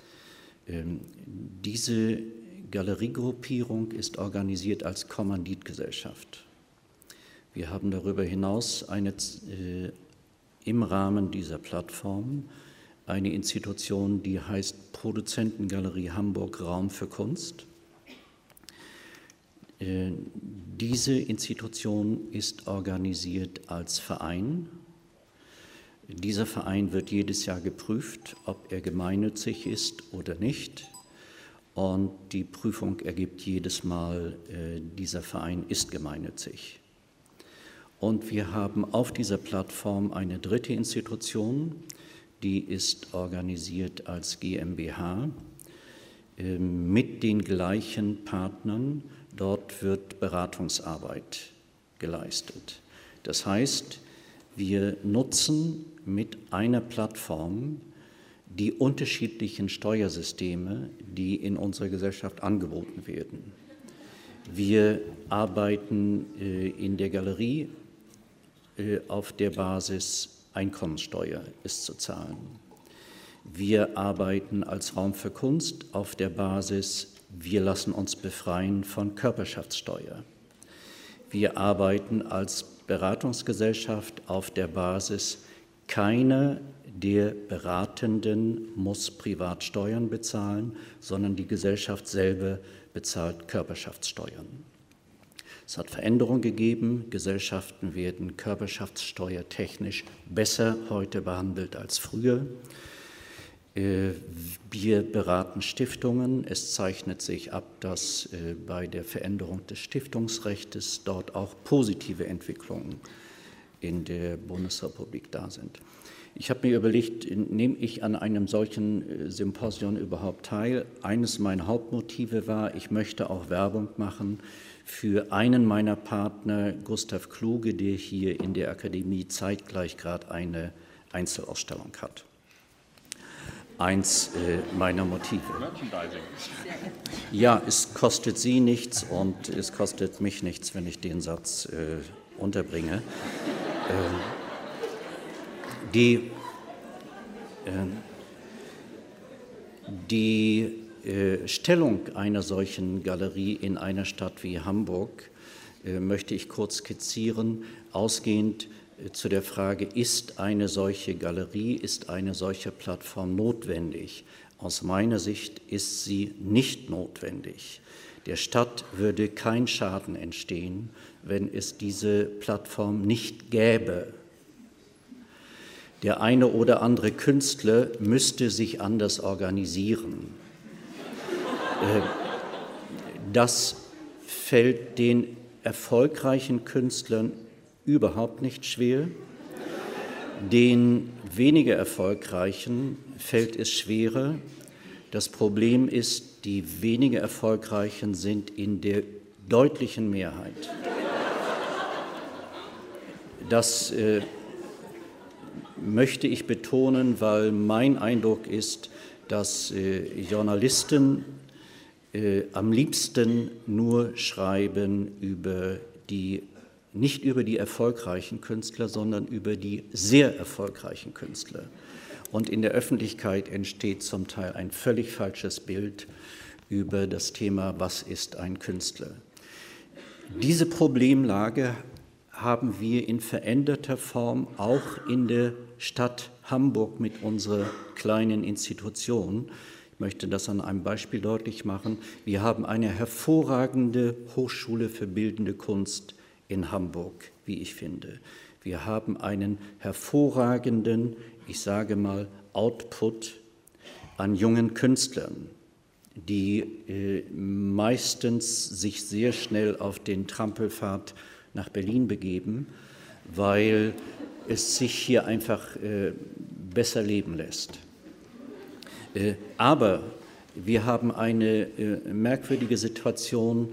Diese Galeriegruppierung ist organisiert als Kommanditgesellschaft. Wir haben darüber hinaus im Rahmen dieser Plattform eine Institution, die heißt Produzentengalerie Hamburg Raum für Kunst. Diese Institution ist organisiert als Verein. Dieser Verein wird jedes Jahr geprüft, ob er gemeinnützig ist oder nicht. Und die Prüfung ergibt jedes Mal, dieser Verein ist gemeinnützig. Und wir haben auf dieser Plattform eine dritte Institution, die ist organisiert als GmbH mit den gleichen Partnern. Dort wird Beratungsarbeit geleistet. Das heißt, wir nutzen mit einer Plattform die unterschiedlichen Steuersysteme, die in unserer Gesellschaft angeboten werden. Wir arbeiten in der Galerie auf der Basis Einkommensteuer ist zu zahlen. Wir arbeiten als Raum für Kunst auf der Basis, wir lassen uns befreien von Körperschaftssteuer. Wir arbeiten als Beratungsgesellschaft auf der Basis, keiner der Beratenden muss Privatsteuern bezahlen, sondern die Gesellschaft selber bezahlt Körperschaftssteuern. Es hat Veränderungen gegeben. Gesellschaften werden körperschaftssteuertechnisch besser heute behandelt als früher. Wir beraten Stiftungen. Es zeichnet sich ab, dass bei der Veränderung des Stiftungsrechts dort auch positive Entwicklungen in der Bundesrepublik da sind. Ich habe mir überlegt, nehme ich an einem solchen Symposium überhaupt teil? Eines meiner Hauptmotive war, ich möchte auch Werbung machen für einen meiner Partner, Gustav Kluge, der hier in der Akademie zeitgleich gerade eine Einzelausstellung hat. Eins meiner Motive. Ja, es kostet Sie nichts und es kostet mich nichts, wenn ich den Satz unterbringe. Die Stellung einer solchen Galerie in einer Stadt wie Hamburg möchte ich kurz skizzieren, ausgehend zu der Frage, ist eine solche Galerie, ist eine solche Plattform notwendig? Aus meiner Sicht ist sie nicht notwendig. Der Stadt würde kein Schaden entstehen, wenn es diese Plattform nicht gäbe. Der eine oder andere Künstler müsste sich anders organisieren. Das fällt den erfolgreichen Künstlern überhaupt nicht schwer. Den weniger erfolgreichen fällt es schwerer. Das Problem ist, die weniger erfolgreichen sind in der deutlichen Mehrheit. Das möchte ich betonen, weil mein Eindruck ist, dass Journalisten am liebsten nur schreiben nicht über die erfolgreichen Künstler, sondern über die sehr erfolgreichen Künstler. Und in der Öffentlichkeit entsteht zum Teil ein völlig falsches Bild über das Thema, was ist ein Künstler. Diese Problemlage haben wir in veränderter Form auch in der Stadt Hamburg mit unserer kleinen Institution. Ich möchte das an einem Beispiel deutlich machen. Wir haben eine hervorragende Hochschule für bildende Kunst in Hamburg, wie ich finde. Wir haben einen hervorragenden, ich sage mal, Output an jungen Künstlern, die meistens sich sehr schnell auf den Trampelpfad nach Berlin begeben, weil es sich hier einfach besser leben lässt. Aber wir haben eine merkwürdige Situation,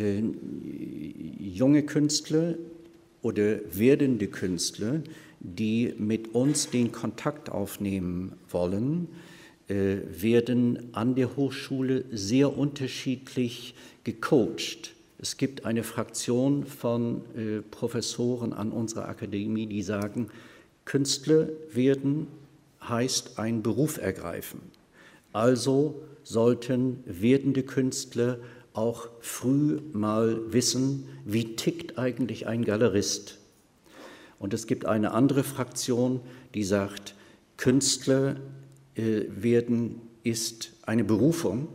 junge Künstler oder werdende Künstler, die mit uns den Kontakt aufnehmen wollen, werden an der Hochschule sehr unterschiedlich gecoacht. Es gibt eine Fraktion von Professoren an unserer Akademie, die sagen, Künstler werden heißt einen Beruf ergreifen. Also sollten werdende Künstler auch früh mal wissen, wie tickt eigentlich ein Galerist. Und es gibt eine andere Fraktion, die sagt, Künstler werden ist eine Berufung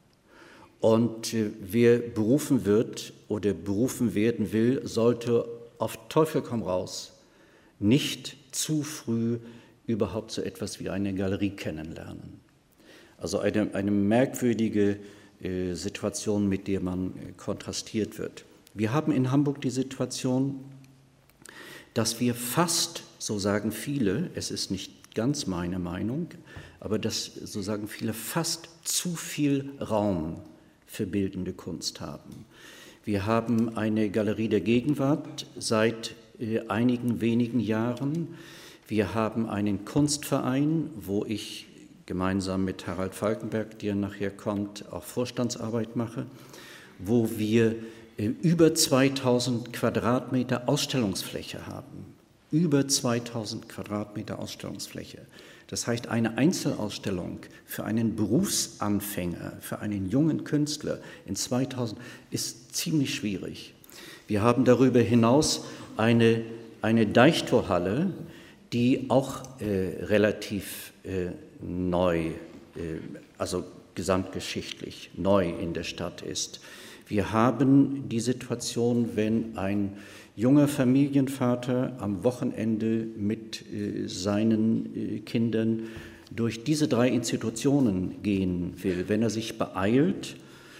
und wer berufen wird oder berufen werden will, sollte auf Teufel komm raus nicht zu früh überhaupt so etwas wie eine Galerie kennenlernen. Also eine merkwürdige Situation, mit der man kontrastiert wird. Wir haben in Hamburg die Situation, dass wir fast, so sagen viele, es ist nicht ganz meine Meinung, aber dass, so sagen viele, fast zu viel Raum für bildende Kunst haben. Wir haben eine Galerie der Gegenwart seit einigen wenigen Jahren. Wir haben einen Kunstverein, wo ich gemeinsam mit Harald Falkenberg, der nachher kommt, auch Vorstandsarbeit mache, wo wir über 2000 Quadratmeter Ausstellungsfläche haben. Über 2000 Quadratmeter Ausstellungsfläche. Das heißt, eine Einzelausstellung für einen Berufsanfänger, für einen jungen Künstler in 2000 ist ziemlich schwierig. Wir haben darüber hinaus eine Deichtorhalle, die auch relativ neu, also gesamtgeschichtlich neu in der Stadt ist. Wir haben die Situation, wenn ein junger Familienvater am Wochenende mit seinen Kindern durch diese 3 Institutionen gehen will. Wenn er sich beeilt,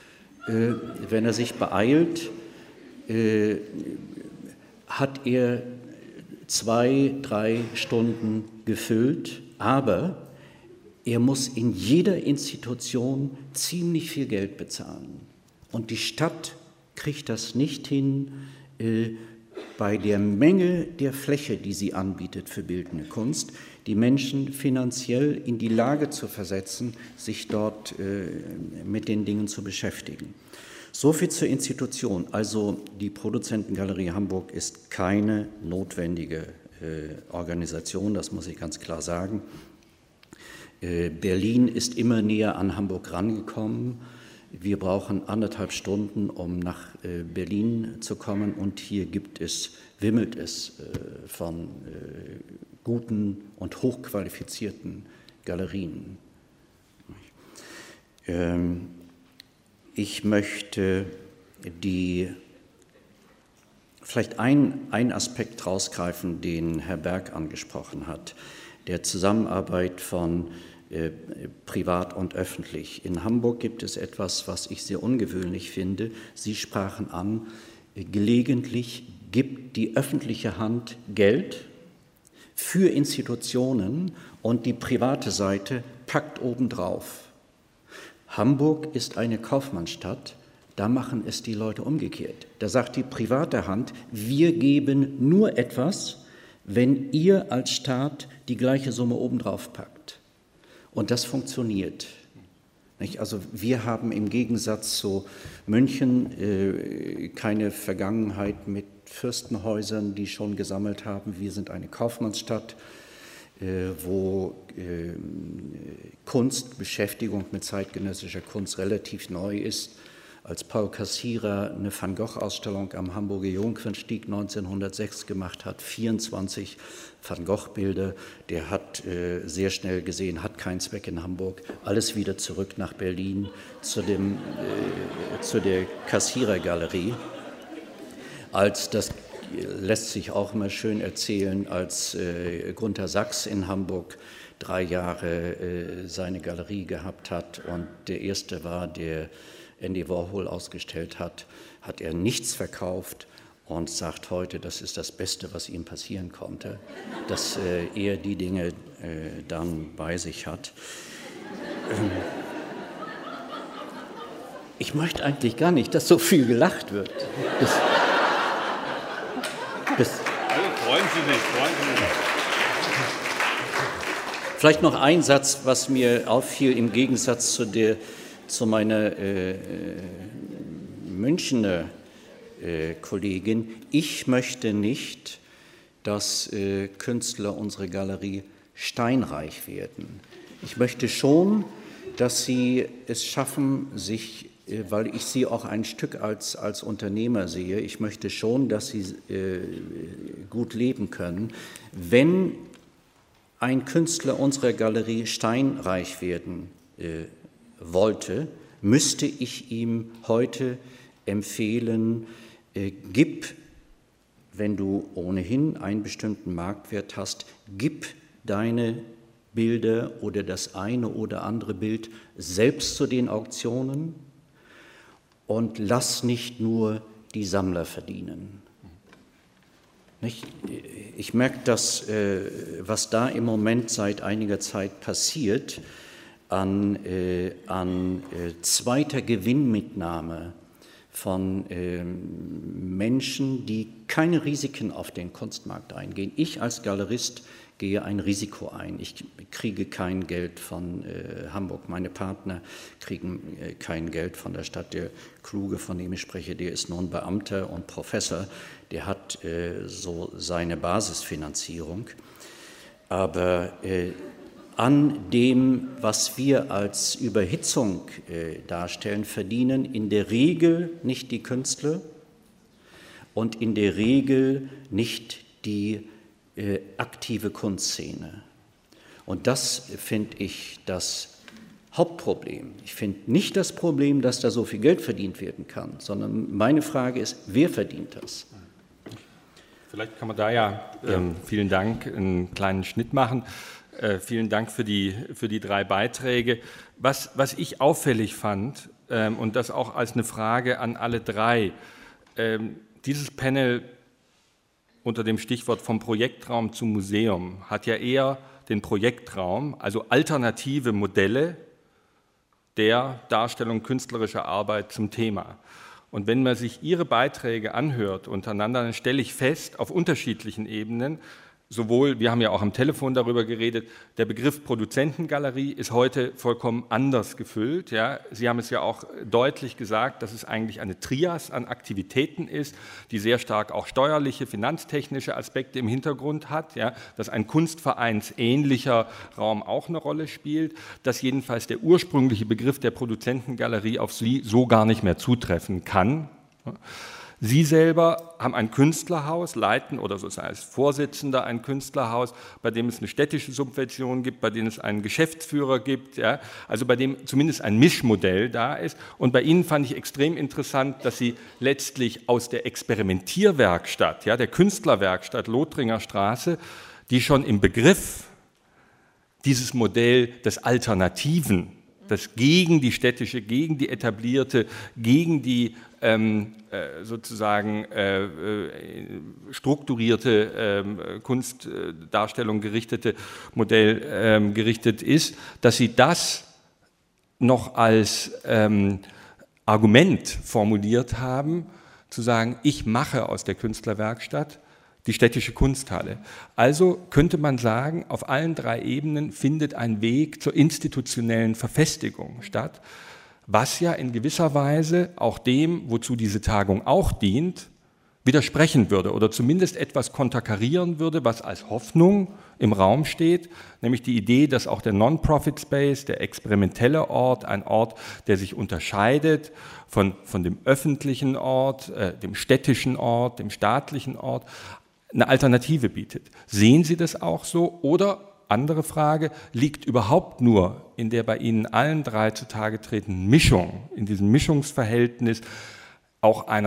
hat er 2-3 Stunden gefüllt, aber er muss in jeder Institution ziemlich viel Geld bezahlen. Und die Stadt kriegt das nicht hin, bei der Menge der Fläche, die sie anbietet für bildende Kunst, die Menschen finanziell in die Lage zu versetzen, sich dort mit den Dingen zu beschäftigen. Soviel zur Institution. Also die Produzentengalerie Hamburg ist keine notwendige Organisation, das muss ich ganz klar sagen. Berlin ist immer näher an Hamburg rangekommen. Wir brauchen 1,5 Stunden, um nach Berlin zu kommen, und hier wimmelt es von guten und hochqualifizierten Galerien. Ich möchte vielleicht einen Aspekt rausgreifen, den Herr Berg angesprochen hat, der Zusammenarbeit von privat und öffentlich. In Hamburg gibt es etwas, was ich sehr ungewöhnlich finde. Sie sprachen an, gelegentlich gibt die öffentliche Hand Geld für Institutionen und die private Seite packt obendrauf. Hamburg ist eine Kaufmannsstadt, da machen es die Leute umgekehrt. Da sagt die private Hand, wir geben nur etwas, wenn ihr als Staat die gleiche Summe obendrauf packt. Und das funktioniert. Also wir haben im Gegensatz zu München keine Vergangenheit mit Fürstenhäusern, die schon gesammelt haben. Wir sind eine Kaufmannsstadt, wo Kunst, Beschäftigung mit zeitgenössischer Kunst relativ neu ist. Als Paul Cassirer eine Van Gogh-Ausstellung am Hamburger Jungfernstieg 1906 gemacht hat, 24 Van Gogh-Bilder, der hat sehr schnell gesehen, hat keinen Zweck in Hamburg, alles wieder zurück nach Berlin zu der Cassirer-Galerie. Als das lässt sich auch immer schön erzählen, als Gunter Sachs in Hamburg 3 Jahre seine Galerie gehabt hat und der erste war, der Andy Warhol ausgestellt hat, hat er nichts verkauft und sagt heute, das ist das Beste, was ihm passieren konnte, dass er die Dinge dann bei sich hat. Ich möchte eigentlich gar nicht, dass so viel gelacht wird. Freuen Sie sich. Vielleicht noch ein Satz, was mir auffiel im Gegensatz zu meiner Münchner Kollegin. Ich möchte nicht, dass Künstler unsere Galerie steinreich werden. Ich möchte schon, dass sie es schaffen, sich, weil ich sie auch ein Stück als Unternehmer sehe, ich möchte schon, dass sie gut leben können. Wenn ein Künstler unserer Galerie steinreich werden wollte, müsste ich ihm heute empfehlen, gib, wenn du ohnehin einen bestimmten Marktwert hast, gib deine Bilder oder das eine oder andere Bild selbst zu den Auktionen und lass nicht nur die Sammler verdienen. Ich merke das, was da im Moment seit einiger Zeit passiert, an zweiter Gewinnmitnahme von Menschen, die keine Risiken auf den Kunstmarkt eingehen. Ich als Galerist gehe ein Risiko ein. Ich kriege kein Geld von Hamburg. Meine Partner kriegen kein Geld von der Stadt. Der Kluge, von dem ich spreche, der ist nun Beamter und Professor. Der hat so seine Basisfinanzierung. Aber an dem, was wir als Überhitzung darstellen, verdienen in der Regel nicht die Künstler und in der Regel nicht die aktive Kunstszene. Und das finde ich das Hauptproblem. Ich finde nicht das Problem, dass da so viel Geld verdient werden kann, sondern meine Frage ist, wer verdient das? Vielleicht kann man da vielen Dank, einen kleinen Schnitt machen. Vielen Dank für die 3 Beiträge. Was ich auffällig fand, und das auch als eine Frage an alle 3, dieses Panel unter dem Stichwort vom Projektraum zum Museum hat ja eher den Projektraum, also alternative Modelle der Darstellung künstlerischer Arbeit zum Thema. Und wenn man sich Ihre Beiträge anhört untereinander, dann stelle ich fest, auf unterschiedlichen Ebenen, sowohl, wir haben ja auch am Telefon darüber geredet, der Begriff Produzentengalerie ist heute vollkommen anders gefüllt. Ja. Sie haben es ja auch deutlich gesagt, dass es eigentlich eine Trias an Aktivitäten ist, die sehr stark auch steuerliche, finanztechnische Aspekte im Hintergrund hat, ja, dass ein kunstvereinsähnlicher Raum auch eine Rolle spielt, dass jedenfalls der ursprüngliche Begriff der Produzentengalerie auf Sie so gar nicht mehr zutreffen kann. Sie selber haben ein Künstlerhaus, leiten oder sozusagen als Vorsitzender ein Künstlerhaus, bei dem es eine städtische Subvention gibt, bei dem es einen Geschäftsführer gibt, ja, also bei dem zumindest ein Mischmodell da ist. Und bei Ihnen fand ich extrem interessant, dass Sie letztlich aus der Experimentierwerkstatt, ja, der Künstlerwerkstatt Lothringer Straße, die schon im Begriff dieses Modell des Alternativen, das gegen die städtische, gegen die etablierte, gegen die sozusagen strukturierte Kunstdarstellung gerichtete Modell gerichtet ist, dass Sie das noch als Argument formuliert haben, zu sagen, ich mache aus der Künstlerwerkstatt die städtische Kunsthalle. Also könnte man sagen, auf allen 3 Ebenen findet ein Weg zur institutionellen Verfestigung statt, was ja in gewisser Weise auch dem, wozu diese Tagung auch dient, widersprechen würde oder zumindest etwas konterkarieren würde, was als Hoffnung im Raum steht, nämlich die Idee, dass auch der Non-Profit-Space, der experimentelle Ort, ein Ort, der sich unterscheidet von dem öffentlichen Ort, dem städtischen Ort, dem staatlichen Ort, eine Alternative bietet. Sehen Sie das auch so? Oder, andere Frage, liegt überhaupt nur in der bei Ihnen allen 3 zutage tretenden Mischung, in diesem Mischungsverhältnis auch einer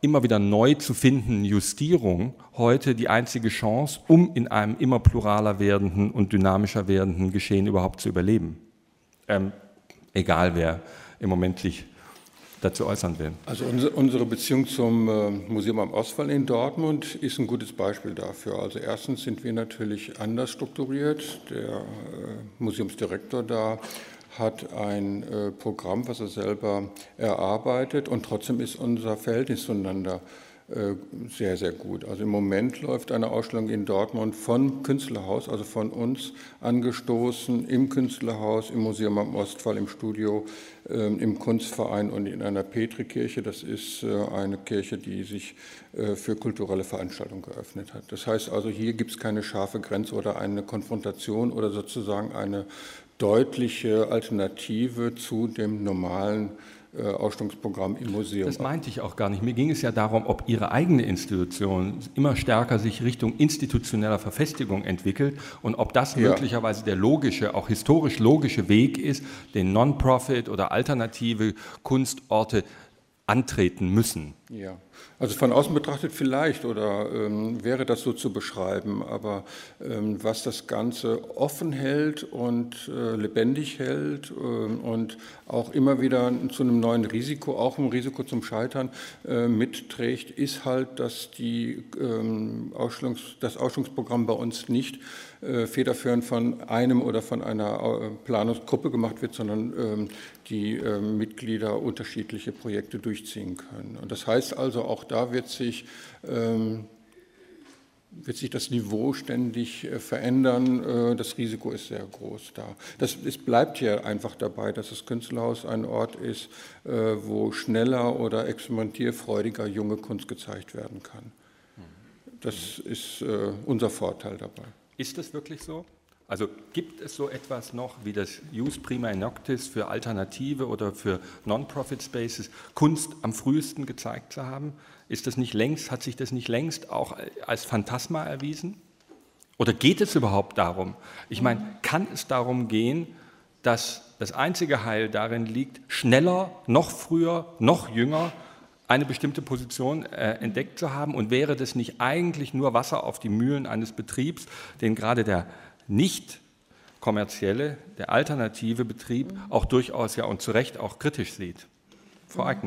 immer wieder neu zu findenden Justierung heute die einzige Chance, um in einem immer pluraler werdenden und dynamischer werdenden Geschehen überhaupt zu überleben. Egal, wer im Moment sich dazu äußern will. Also unsere Beziehung zum Museum am Ostwall in Dortmund ist ein gutes Beispiel dafür. Also erstens sind wir natürlich anders strukturiert. Der Museumsdirektor da hat ein Programm, was er selber erarbeitet, und trotzdem ist unser Verhältnis zueinander sehr, sehr gut. Also im Moment läuft eine Ausstellung in Dortmund von Künstlerhaus, also von uns angestoßen, im Künstlerhaus, im Museum am Ostwall, im Studio, im Kunstverein und in einer Petrikirche. Das ist eine Kirche, die sich für kulturelle Veranstaltungen geöffnet hat. Das heißt also, hier gibt es keine scharfe Grenze oder eine Konfrontation oder sozusagen eine deutliche Alternative zu dem normalen Ausstellungsprogramm im Museum. Das meinte ich auch gar nicht. Mir ging es ja darum, ob Ihre eigene Institution immer stärker sich Richtung institutioneller Verfestigung entwickelt und ob das möglicherweise der logische, auch historisch logische Weg ist, den Non-Profit oder alternative Kunstorte antreten müssen. Ja, also von außen betrachtet vielleicht oder wäre das so zu beschreiben, aber was das Ganze offen hält und lebendig hält und auch immer wieder zu einem neuen Risiko, auch ein Risiko zum Scheitern mitträgt, ist halt, dass das Ausstellungsprogramm bei uns nicht federführend von einem oder von einer Planungsgruppe gemacht wird, sondern die Mitglieder unterschiedliche Projekte durchziehen können. Und das heißt also, auch da wird sich das Niveau ständig verändern. Das Risiko ist sehr groß da. Es bleibt hier einfach dabei, dass das Künstlerhaus ein Ort ist, wo schneller oder experimentierfreudiger junge Kunst gezeigt werden kann. Das ist unser Vorteil dabei. Ist das wirklich so? Also gibt es so etwas noch wie das Jus Primae Noctis für Alternative oder für Non-Profit-Spaces, Kunst am frühesten gezeigt zu haben? Hat sich das nicht längst auch als Phantasma erwiesen? Oder geht es überhaupt darum? Ich meine, kann es darum gehen, dass das einzige Heil darin liegt, schneller, noch früher, noch jünger eine bestimmte Position entdeckt zu haben? Und wäre das nicht eigentlich nur Wasser auf die Mühlen eines Betriebs, den gerade der nicht kommerzielle, der alternative Betrieb auch durchaus und zu Recht auch kritisch sieht? Frau Aigner.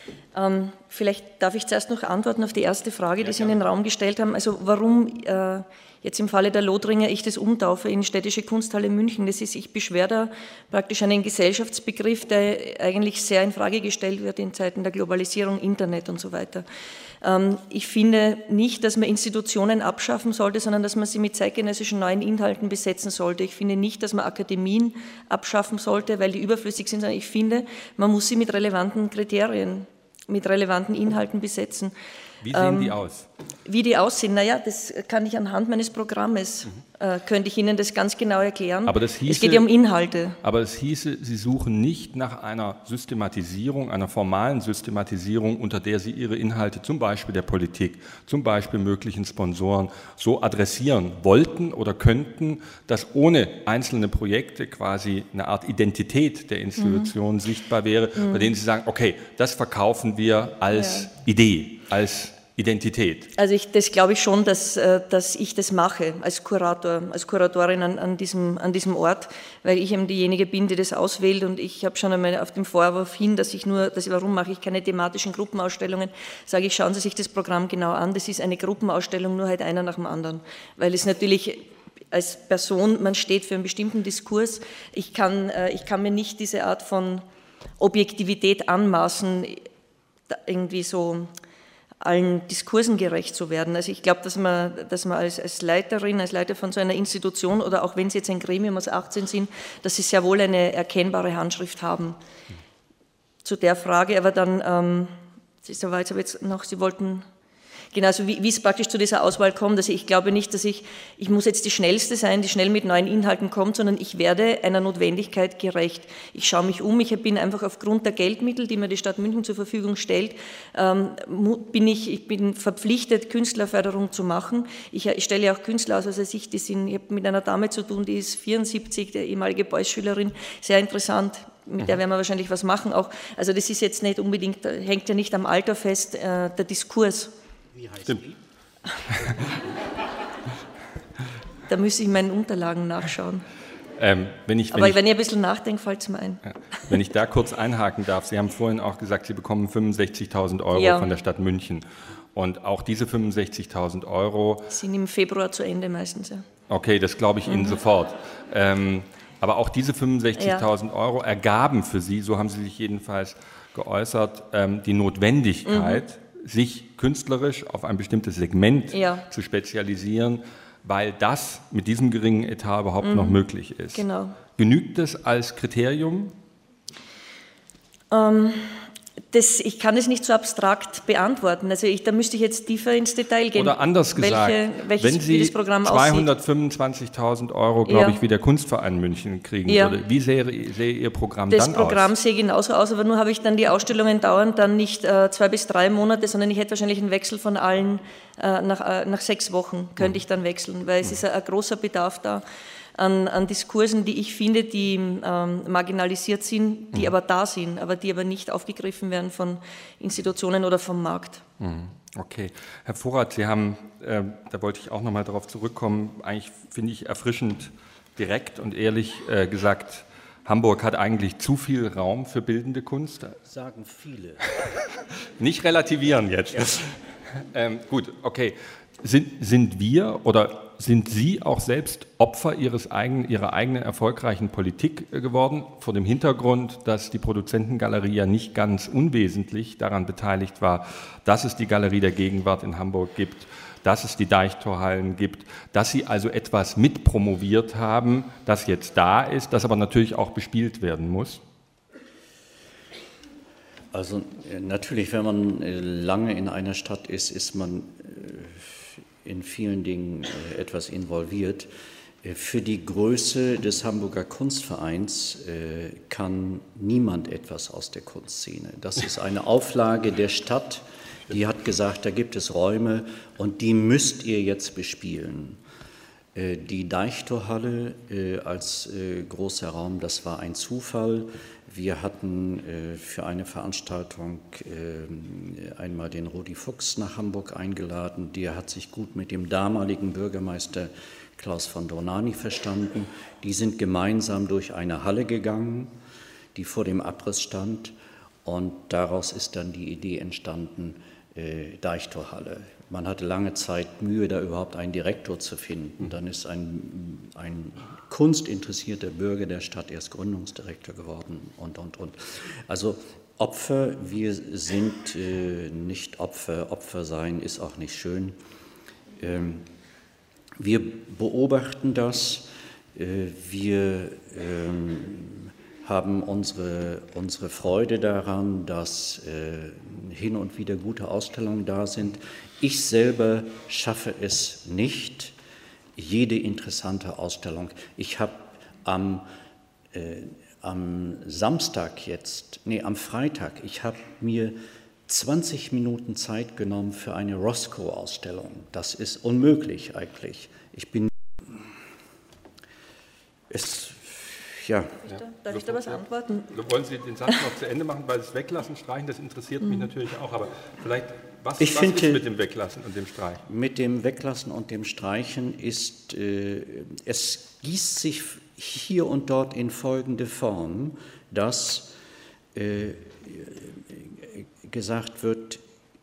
Vielleicht darf ich zuerst noch antworten auf die erste Frage, die Sie in den Raum gestellt haben. Also warum jetzt im Falle der Lothringer ich das umtaufe in Städtische Kunsthalle München. Das ist, ich beschwere da praktisch einen Gesellschaftsbegriff, der eigentlich sehr in Frage gestellt wird in Zeiten der Globalisierung, Internet und so weiter. Ich finde nicht, dass man Institutionen abschaffen sollte, sondern dass man sie mit zeitgenössischen neuen Inhalten besetzen sollte. Ich finde nicht, dass man Akademien abschaffen sollte, weil die überflüssig sind, sondern ich finde, man muss sie mit relevanten Kriterien, mit relevanten Inhalten besetzen. Wie sehen die aus? Wie die aussehen, naja, das kann ich anhand meines Programmes, könnte ich Ihnen das ganz genau erklären. Aber das hieße, es geht ja um Inhalte. Aber es hieße, Sie suchen nicht nach einer Systematisierung, einer formalen Systematisierung, unter der Sie Ihre Inhalte zum Beispiel der Politik, zum Beispiel möglichen Sponsoren so adressieren wollten oder könnten, dass ohne einzelne Projekte quasi eine Art Identität der Institution sichtbar wäre, bei denen Sie sagen, okay, das verkaufen wir als Idee, als Identität. Also das glaube ich schon, dass ich das mache als Kurator, als Kuratorin an diesem Ort, weil ich eben diejenige bin, die das auswählt, und ich habe schon einmal auf dem Vorwurf hin, warum mache ich keine thematischen Gruppenausstellungen, sage ich, schauen Sie sich das Programm genau an, das ist eine Gruppenausstellung, nur halt einer nach dem anderen, weil es natürlich als Person, man steht für einen bestimmten Diskurs, ich kann mir nicht diese Art von Objektivität anmaßen, irgendwie so allen Diskursen gerecht zu werden. Also ich glaube, dass man als Leiterin, als Leiter von so einer Institution oder auch wenn Sie jetzt ein Gremium aus 18 sind, dass Sie sehr wohl eine erkennbare Handschrift haben. Zu der Frage, aber dann, Sie wollten... Genau, also wie es praktisch zu dieser Auswahl kommt. Also ich glaube nicht, dass ich muss jetzt die Schnellste sein, die schnell mit neuen Inhalten kommt, sondern ich werde einer Notwendigkeit gerecht. Ich schaue mich um, ich bin einfach aufgrund der Geldmittel, die mir die Stadt München zur Verfügung stellt, ich bin verpflichtet, Künstlerförderung zu machen. Ich stelle auch Künstler aus, ich habe mit einer Dame zu tun, die ist 74, die ehemalige Beuys-Schülerin, sehr interessant. mit der werden wir wahrscheinlich was machen auch. Also das ist jetzt nicht unbedingt, hängt ja nicht am Alter fest, der Diskurs. Wie heißt die? Da müsste ich in meinen Unterlagen nachschauen. Wenn ich ein bisschen nachdenke, fällt es mir ein. Ja, wenn ich da kurz einhaken darf, Sie haben vorhin auch gesagt, Sie bekommen 65.000 € von der Stadt München. Und auch diese 65.000 € sind im Februar zu Ende meistens, ja. Okay, das glaube ich Ihnen sofort. Aber auch diese 65.000 € ergaben für Sie, so haben Sie sich jedenfalls geäußert, die Notwendigkeit, sich künstlerisch auf ein bestimmtes Segment zu spezialisieren, weil das mit diesem geringen Etat überhaupt noch möglich ist. Genau. Genügt das als Kriterium? Ich kann es nicht so abstrakt beantworten. Also da müsste ich jetzt tiefer ins Detail gehen. Oder anders gesagt, wenn Sie 225.000 €, glaube ich, wie der Kunstverein München kriegen würde, wie sähe Ihr Programm dann aus? Das Programm sähe genauso aus, aber nur habe ich dann die Ausstellungen dauern dann nicht 2 bis 3 Monate, sondern ich hätte wahrscheinlich einen Wechsel von allen, nach 6 Wochen könnte ich dann wechseln, weil es ist ein großer Bedarf da. An Diskursen, die ich finde, die marginalisiert sind, die aber da sind, aber die aber nicht aufgegriffen werden von Institutionen oder vom Markt. Okay. Herr Vorath, Sie haben, da wollte ich auch noch mal darauf zurückkommen, eigentlich finde ich erfrischend direkt und ehrlich gesagt, Hamburg hat eigentlich zu viel Raum für bildende Kunst. Sagen viele. Nicht relativieren jetzt. Ja. Gut, okay. Sind wir oder sind Sie auch selbst Opfer Ihrer eigenen erfolgreichen Politik geworden, vor dem Hintergrund, dass die Produzentengalerie ja nicht ganz unwesentlich daran beteiligt war, dass es die Galerie der Gegenwart in Hamburg gibt, dass es die Deichtorhallen gibt, dass Sie also etwas mitpromoviert haben, das jetzt da ist, das aber natürlich auch bespielt werden muss? Also natürlich, wenn man lange in einer Stadt ist, ist man in vielen Dingen etwas involviert. Für die Größe des Hamburger Kunstvereins kann niemand etwas aus der Kunstszene. Das ist eine Auflage der Stadt, die hat gesagt, da gibt es Räume und die müsst ihr jetzt bespielen. Die Deichtorhalle als großer Raum, das war ein Zufall. Wir hatten für eine Veranstaltung einmal den Rudi Fuchs nach Hamburg eingeladen. Der hat sich gut mit dem damaligen Bürgermeister Klaus von Dornani verstanden. Die sind gemeinsam durch eine Halle gegangen, die vor dem Abriss stand. Und daraus ist dann die Idee entstanden, Deichtorhalle. Man hatte lange Zeit Mühe, da überhaupt einen Direktor zu finden. Dann ist ein kunstinteressierter Bürger der Stadt erst Gründungsdirektor geworden und. Also Opfer, wir sind nicht Opfer. Opfer sein ist auch nicht schön. Wir beobachten das. Wir haben unsere Freude daran, dass hin und wieder gute Ausstellungen da sind. Ich selber schaffe es nicht, jede interessante Ausstellung. Ich habe am Freitag, ich habe mir 20 Minuten Zeit genommen für eine Roscoe-Ausstellung. Das ist unmöglich eigentlich. Darf ich da was antworten? Wollen Sie den Satz noch zu Ende machen, weil das Weglassen, Streichen, das interessiert mich natürlich auch, aber vielleicht, was ist mit dem Weglassen und dem Streichen? Mit dem Weglassen und dem Streichen ist, es gießt sich hier und dort in folgende Form, dass gesagt wird,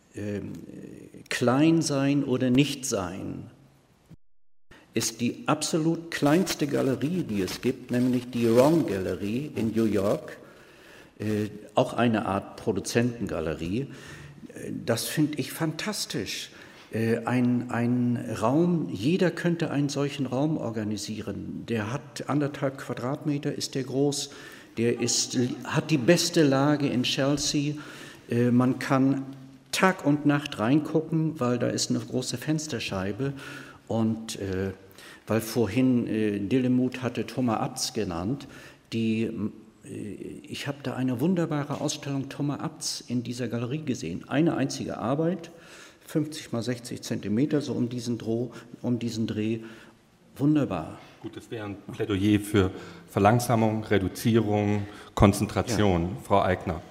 klein sein oder nicht sein, ist die absolut kleinste Galerie, die es gibt, nämlich die Wrong Gallery in New York, auch eine Art Produzentengalerie. Das finde ich fantastisch. Ein Raum, jeder könnte einen solchen Raum organisieren. Der hat 1,5 Quadratmeter, ist der groß, hat die beste Lage in Chelsea. Man kann Tag und Nacht reingucken, weil da ist eine große Fensterscheibe. Und weil vorhin Dillemuth hatte Thomas Abts genannt, ich habe da eine wunderbare Ausstellung Thomas Abts in dieser Galerie gesehen. Eine einzige Arbeit, 50 mal 60 Zentimeter, so um diesen Dreh, Wunderbar. Gut, das wäre ein Plädoyer für Verlangsamung, Reduzierung, Konzentration. Ja. Frau Aigner.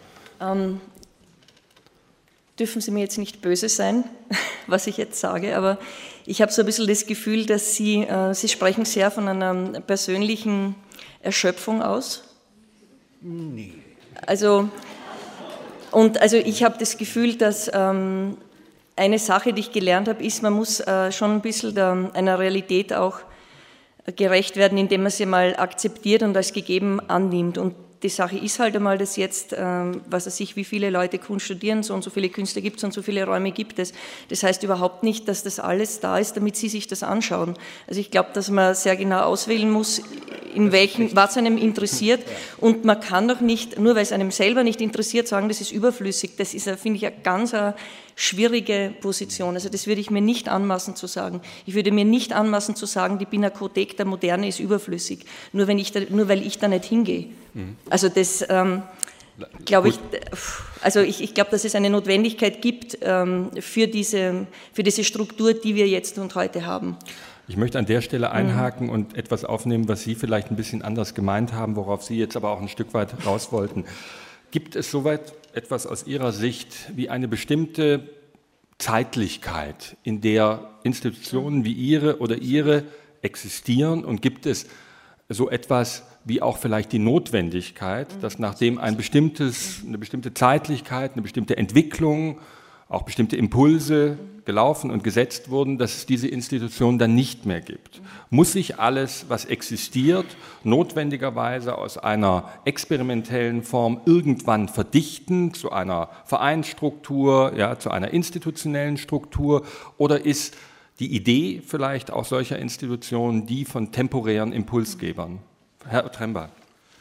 Dürfen Sie mir jetzt nicht böse sein, was ich jetzt sage, aber ich habe so ein bisschen das Gefühl, dass Sie sprechen sehr von einer persönlichen Erschöpfung aus. Nee. Also ich habe das Gefühl, dass eine Sache, die ich gelernt habe, ist, man muss schon ein bisschen einer Realität auch gerecht werden, indem man sie mal akzeptiert und als gegeben annimmt. Und die Sache ist halt einmal, dass jetzt, was weiß ich, wie viele Leute Kunst studieren, so und so viele Künstler gibt es und so viele Räume gibt es. Das heißt überhaupt nicht, dass das alles da ist, damit Sie sich das anschauen. Also ich glaube, dass man sehr genau auswählen muss, was einem interessiert. Und man kann doch nicht, nur weil es einem selber nicht interessiert, sagen, das ist überflüssig. Das ist, finde ich, eine ganz schwierige Position. Also das würde ich mir nicht anmaßen zu sagen. Ich würde mir nicht anmaßen zu sagen, die Pinakothek der Moderne ist überflüssig, nur weil ich da nicht hingehe. Also das glaube ich, ich glaube, dass es eine Notwendigkeit gibt für diese Struktur, die wir jetzt und heute haben. Ich möchte an der Stelle einhaken und etwas aufnehmen, was Sie vielleicht ein bisschen anders gemeint haben, worauf Sie jetzt aber auch ein Stück weit raus wollten. Gibt es soweit etwas aus Ihrer Sicht wie eine bestimmte Zeitlichkeit, in der Institutionen wie Ihre existieren, und gibt es so etwas wie auch vielleicht die Notwendigkeit, dass nachdem eine bestimmte Zeitlichkeit, eine bestimmte Entwicklung, auch bestimmte Impulse gelaufen und gesetzt wurden, dass es diese Institution dann nicht mehr gibt? Muss sich alles, was existiert, notwendigerweise aus einer experimentellen Form irgendwann verdichten zu einer Vereinsstruktur, ja, zu einer institutionellen Struktur, oder ist die Idee vielleicht auch solcher Institutionen die von temporären Impulsgebern? Herr Tremba.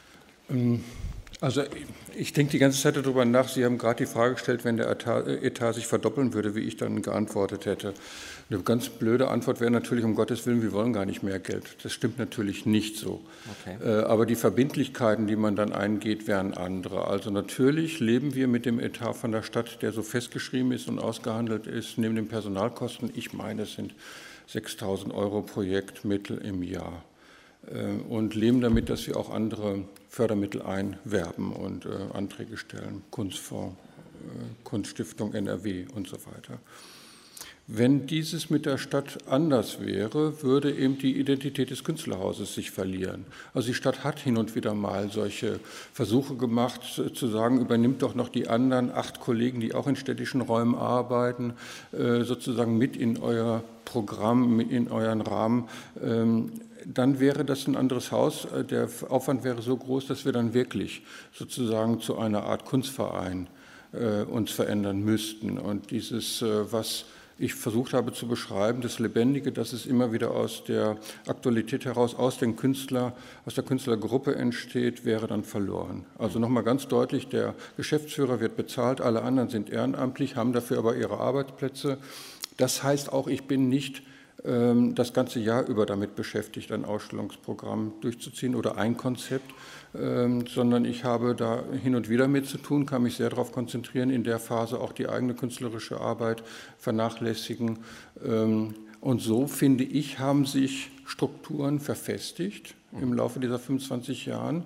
Also ich denke die ganze Zeit darüber nach. Sie haben gerade die Frage gestellt, wenn der Etat sich verdoppeln würde, wie ich dann geantwortet hätte. Eine ganz blöde Antwort wäre natürlich, um Gottes Willen, wir wollen gar nicht mehr Geld. Das stimmt natürlich nicht so. Okay. Aber die Verbindlichkeiten, die man dann eingeht, wären andere. Also natürlich leben wir mit dem Etat von der Stadt, der so festgeschrieben ist und ausgehandelt ist, neben den Personalkosten. Ich meine, es sind 6.000 € Projektmittel im Jahr. Und leben damit, dass wir auch andere Fördermittel einwerben und Anträge stellen, Kunstfonds, Kunststiftung NRW und so weiter. Wenn dieses mit der Stadt anders wäre, würde eben die Identität des Künstlerhauses sich verlieren. Also die Stadt hat hin und wieder mal solche Versuche gemacht, zu sagen, übernimmt doch noch die anderen 8 Kollegen, die auch in städtischen Räumen arbeiten, sozusagen mit in euer Programm, mit in euren Rahmen. Dann wäre das ein anderes Haus. Der Aufwand wäre so groß, dass wir dann wirklich sozusagen zu einer Art Kunstverein uns verändern müssten. Und dieses, was ich versucht habe zu beschreiben, das Lebendige, dass es immer wieder aus der Aktualität heraus, aus der Künstlergruppe entsteht, wäre dann verloren. Also nochmal ganz deutlich, der Geschäftsführer wird bezahlt, alle anderen sind ehrenamtlich, haben dafür aber ihre Arbeitsplätze. Das heißt auch, ich bin nicht das ganze Jahr über damit beschäftigt, ein Ausstellungsprogramm durchzuziehen oder ein Konzept, sondern ich habe da hin und wieder mit zu tun, kann mich sehr darauf konzentrieren, in der Phase auch die eigene künstlerische Arbeit vernachlässigen. Und so, finde ich, haben sich Strukturen verfestigt im Laufe dieser 25 Jahren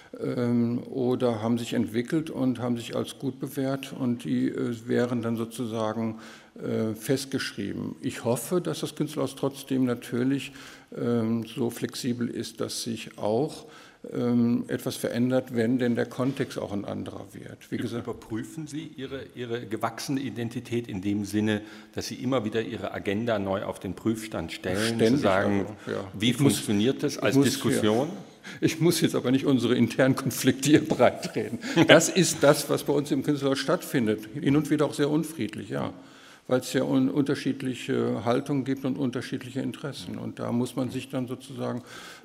oder haben sich entwickelt und haben sich als gut bewährt, und die wären dann sozusagen festgeschrieben. Ich hoffe, dass das Künstlerhaus trotzdem natürlich so flexibel ist, dass sich auch etwas verändert, wenn denn der Kontext auch ein anderer wird. Wie gesagt, überprüfen Sie Ihre gewachsene Identität in dem Sinne, dass Sie immer wieder Ihre Agenda neu auf den Prüfstand stellen, zu sagen, also, ja. Wie funktioniert das als Diskussion? Ja. Ich muss jetzt aber nicht unsere internen Konflikte hier breitreden. Das ist das, was bei uns im Künstlerhaus stattfindet. Hin und wieder auch sehr unfriedlich, ja. Weil es ja unterschiedliche Haltungen gibt und unterschiedliche Interessen. Und da muss man sich dann sozusagen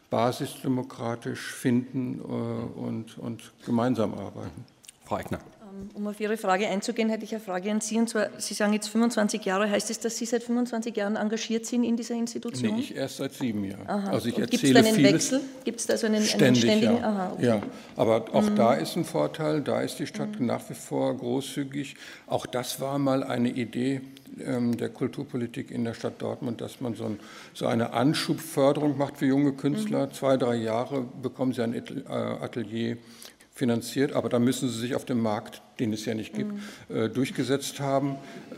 basisdemokratisch finden und gemeinsam arbeiten. Frau Aigner. Um auf Ihre Frage einzugehen, hätte ich eine Frage an Sie. Und zwar, Sie sagen jetzt 25 Jahre. Heißt es, dass Sie seit 25 Jahren engagiert sind in dieser Institution? Nee, ich erst seit 7 Jahren. Aha. Also ich Gibt es erzähle da einen vieles Wechsel? Gibt es da so einen ständig, ständigen? ja. Aha, okay. Ja, aber auch da ist ein Vorteil, da ist die Stadt nach wie vor großzügig. Auch das war mal eine Idee der Kulturpolitik in der Stadt Dortmund, dass man so eine Anschubförderung macht für junge Künstler. 2, 3 Jahre bekommen sie ein Atelier finanziert, aber da müssen sie sich auf dem Markt, den es ja nicht gibt, durchgesetzt haben.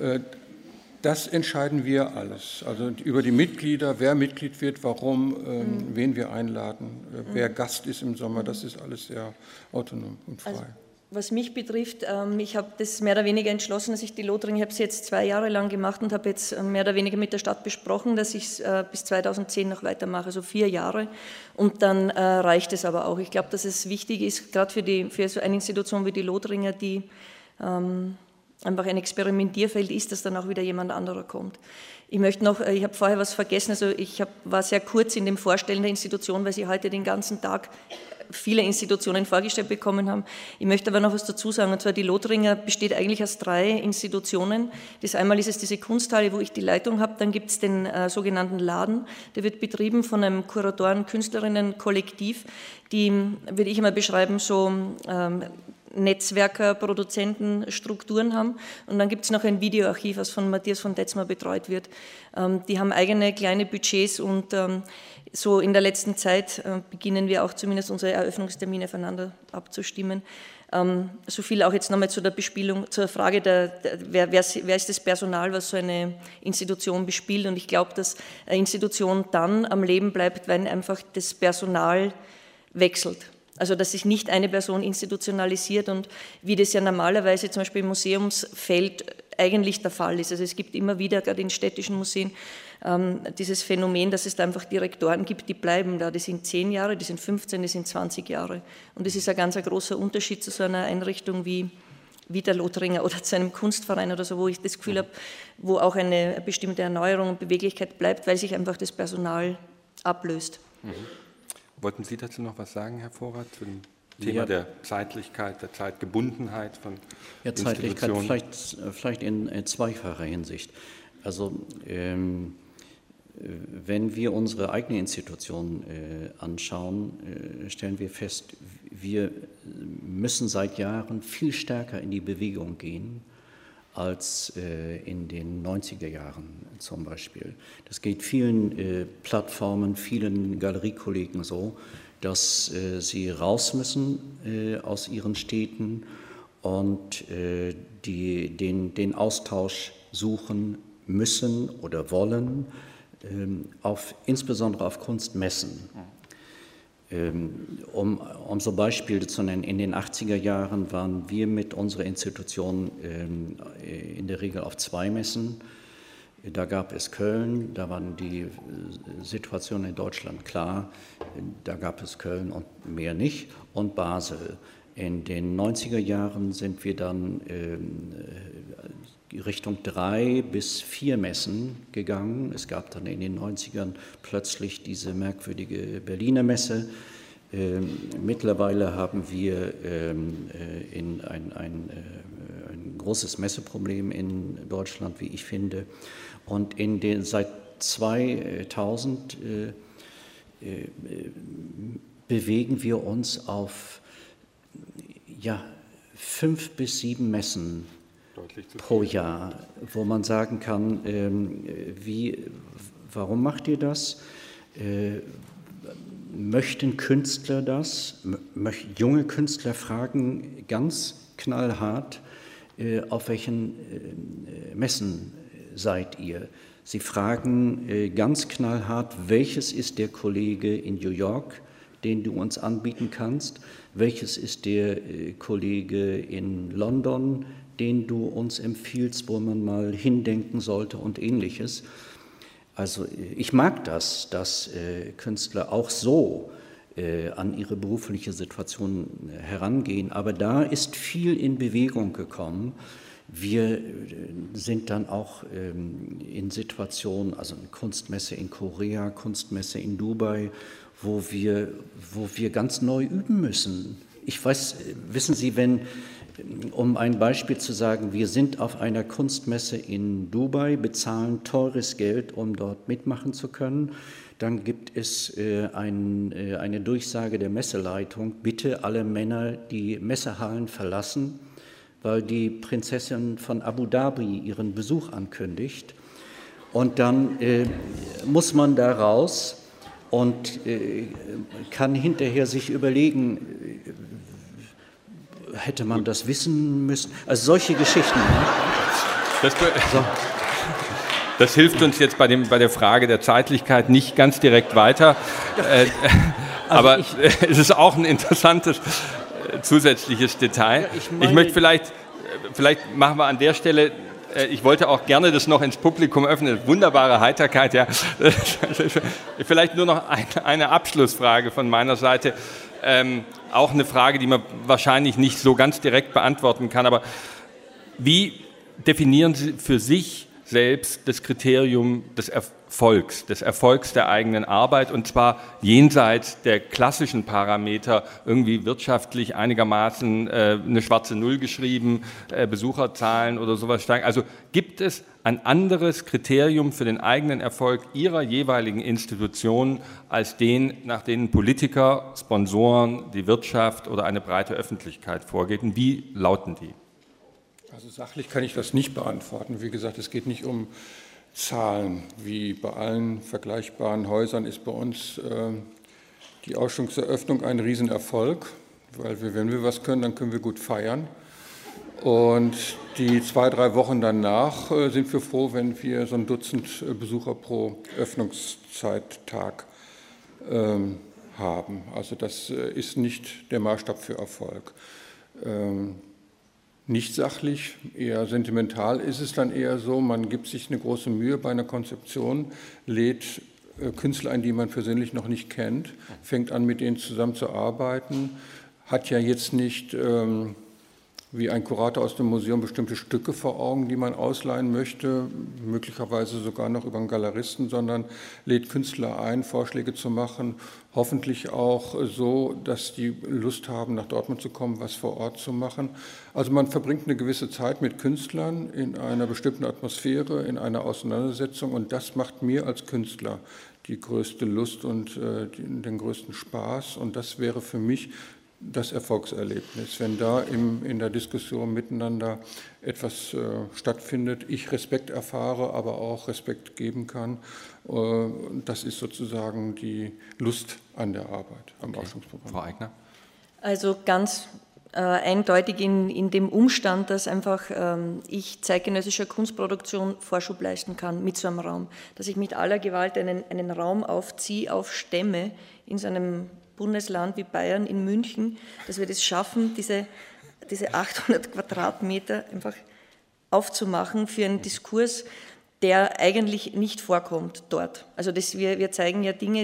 Das entscheiden wir alles, also über die Mitglieder, wer Mitglied wird, warum, wen wir einladen, wer Gast ist im Sommer, das ist alles sehr autonom und frei. Also, was mich betrifft, ich habe das mehr oder weniger entschlossen, dass ich die Lothringen, ich habe es jetzt 2 Jahre lang gemacht und habe jetzt mehr oder weniger mit der Stadt besprochen, dass ich es bis 2010 noch weitermache, also 4 Jahre, und dann reicht es aber auch. Ich glaube, dass es wichtig ist, gerade für so eine Institution wie die Lothringer, die einfach ein Experimentierfeld ist, dass dann auch wieder jemand anderer kommt. Ich möchte noch, ich habe vorher was vergessen, also war sehr kurz in dem Vorstellen der Institution, weil Sie heute den ganzen Tag viele Institutionen vorgestellt bekommen haben. Ich möchte aber noch was dazu sagen, und zwar die Lothringer besteht eigentlich aus 3 Institutionen. Das einmal ist es diese Kunsthalle, wo ich die Leitung habe, dann gibt es den sogenannten Laden, der wird betrieben von einem Kuratoren-Künstlerinnen-Kollektiv, die, würde ich immer beschreiben, so Netzwerker, Produzenten, Strukturen haben. Und dann gibt es noch ein Videoarchiv, das von Matthias von Detzmer betreut wird. Die haben eigene kleine Budgets und so in der letzten Zeit beginnen wir auch zumindest unsere Eröffnungstermine aufeinander abzustimmen. So viel auch jetzt nochmal zu der Bespielung, zur Frage, wer ist das Personal, was so eine Institution bespielt. Und ich glaube, dass eine Institution dann am Leben bleibt, wenn einfach das Personal wechselt. Also dass sich nicht eine Person institutionalisiert und wie das ja normalerweise zum Beispiel im Museumsfeld eigentlich der Fall ist. Also es gibt immer wieder, gerade in städtischen Museen, dieses Phänomen, dass es da einfach Direktoren gibt, die bleiben da. Die sind 10 Jahre, die sind 15, die sind 20 Jahre. Und das ist ein ganz großer Unterschied zu so einer Einrichtung wie der Lothringer oder zu einem Kunstverein oder so, wo ich das Gefühl habe, wo auch eine bestimmte Erneuerung und Beweglichkeit bleibt, weil sich einfach das Personal ablöst. Mhm. Wollten Sie dazu noch was sagen, Herr Vorrat, zu dem Thema der Zeitlichkeit, der Zeitgebundenheit von Zeitlichkeit vielleicht in zweifacher Hinsicht. Also wenn wir unsere eigene Institution anschauen, stellen wir fest, wir müssen seit Jahren viel stärker in die Bewegung gehen als in den 90er Jahren zum Beispiel. Das geht vielen Plattformen, vielen Galeriekollegen so, dass sie raus müssen aus ihren Städten und den Austausch suchen müssen oder wollen, insbesondere auf Kunstmessen. Um so Beispiele zu nennen, in den 80er Jahren waren wir mit unserer Institution in der Regel auf 2 Messen. Da gab es Köln, da waren die Situationen in Deutschland klar, da gab es Köln und mehr nicht, und Basel. In den 90er Jahren sind wir dann Richtung 3 bis 4 Messen gegangen. Es gab dann in den 90ern plötzlich diese merkwürdige Berliner Messe. Mittlerweile haben wir ein großes Messeproblem in Deutschland, wie ich finde. Und seit 2000 bewegen wir uns auf 5 bis 7 Messen pro Jahr, wo man sagen kann, warum macht ihr das? Möchten Künstler das? Junge Künstler fragen ganz knallhart, auf welchen Messen seid ihr? Sie fragen ganz knallhart, welches ist der Kollege in New York, den du uns anbieten kannst? Welches ist der Kollege in London, den du uns empfiehlst, wo man mal hindenken sollte und Ähnliches? Also ich mag das, dass Künstler auch so an ihre berufliche Situation herangehen, aber da ist viel in Bewegung gekommen. Wir sind dann auch in Situationen, also eine Kunstmesse in Korea, Kunstmesse in Dubai, wo wir ganz neu üben müssen, Ich weiß, wissen Sie, um ein Beispiel zu sagen, wir sind auf einer Kunstmesse in Dubai, bezahlen teures Geld, um dort mitmachen zu können. Dann gibt es eine Durchsage der Messeleitung, bitte alle Männer die Messehallen verlassen, weil die Prinzessin von Abu Dhabi ihren Besuch ankündigt. Und dann muss man da raus und kann hinterher sich überlegen, hätte man das wissen müssen? Also solche Geschichten. Ne? Das hilft uns jetzt bei der Frage der Zeitlichkeit nicht ganz direkt weiter. Aber es ist auch ein interessantes zusätzliches Detail. Ich möchte vielleicht machen wir an der Stelle, ich wollte auch gerne das noch ins Publikum öffnen, wunderbare Heiterkeit, ja. Vielleicht nur noch eine Abschlussfrage von meiner Seite. Auch eine Frage, die man wahrscheinlich nicht so ganz direkt beantworten kann, aber wie definieren Sie für sich selbst das Kriterium des Erfolgs der eigenen Arbeit, und zwar jenseits der klassischen Parameter, irgendwie wirtschaftlich einigermaßen eine schwarze Null geschrieben, Besucherzahlen oder sowas steigen. Also gibt es ein anderes Kriterium für den eigenen Erfolg Ihrer jeweiligen Institutionen als den, nach denen Politiker, Sponsoren, die Wirtschaft oder eine breite Öffentlichkeit vorgehen? Wie lauten die? Also sachlich kann ich das nicht beantworten. Wie gesagt, es geht nicht um Zahlen. Wie bei allen vergleichbaren Häusern ist bei uns die Ausstellungseröffnung ein Riesenerfolg, weil wenn wir was können, dann können wir gut feiern. Und die 2-3 Wochen danach sind wir froh, wenn wir so ein Dutzend Besucher pro Öffnungszeittag haben. Also das ist nicht der Maßstab für Erfolg. Nicht sachlich, eher sentimental ist es dann eher so, man gibt sich eine große Mühe bei einer Konzeption, lädt Künstler ein, die man persönlich noch nicht kennt, fängt an, mit denen zusammenzuarbeiten, hat ja jetzt nicht wie ein Kurator aus dem Museum bestimmte Stücke vor Augen, die man ausleihen möchte, möglicherweise sogar noch über einen Galeristen, sondern lädt Künstler ein, Vorschläge zu machen, hoffentlich auch so, dass die Lust haben, nach Dortmund zu kommen, was vor Ort zu machen. Also man verbringt eine gewisse Zeit mit Künstlern in einer bestimmten Atmosphäre, in einer Auseinandersetzung, und das macht mir als Künstler die größte Lust und den größten Spaß, und das wäre für mich das Erfolgserlebnis, wenn da in der Diskussion miteinander etwas stattfindet, ich Respekt erfahre, aber auch Respekt geben kann. Das ist sozusagen die Lust an der Arbeit am Ausstellungsprogramm. Frau Eigner? Also ganz eindeutig in dem Umstand, dass einfach ich zeitgenössischer Kunstproduktion Vorschub leisten kann mit so einem Raum, dass ich mit aller Gewalt einen Raum aufziehe, aufstemme in so einem Bundesland wie Bayern, in München, dass wir das schaffen, diese 800 Quadratmeter einfach aufzumachen für einen Diskurs, der eigentlich nicht vorkommt dort. Also wir zeigen ja Dinge,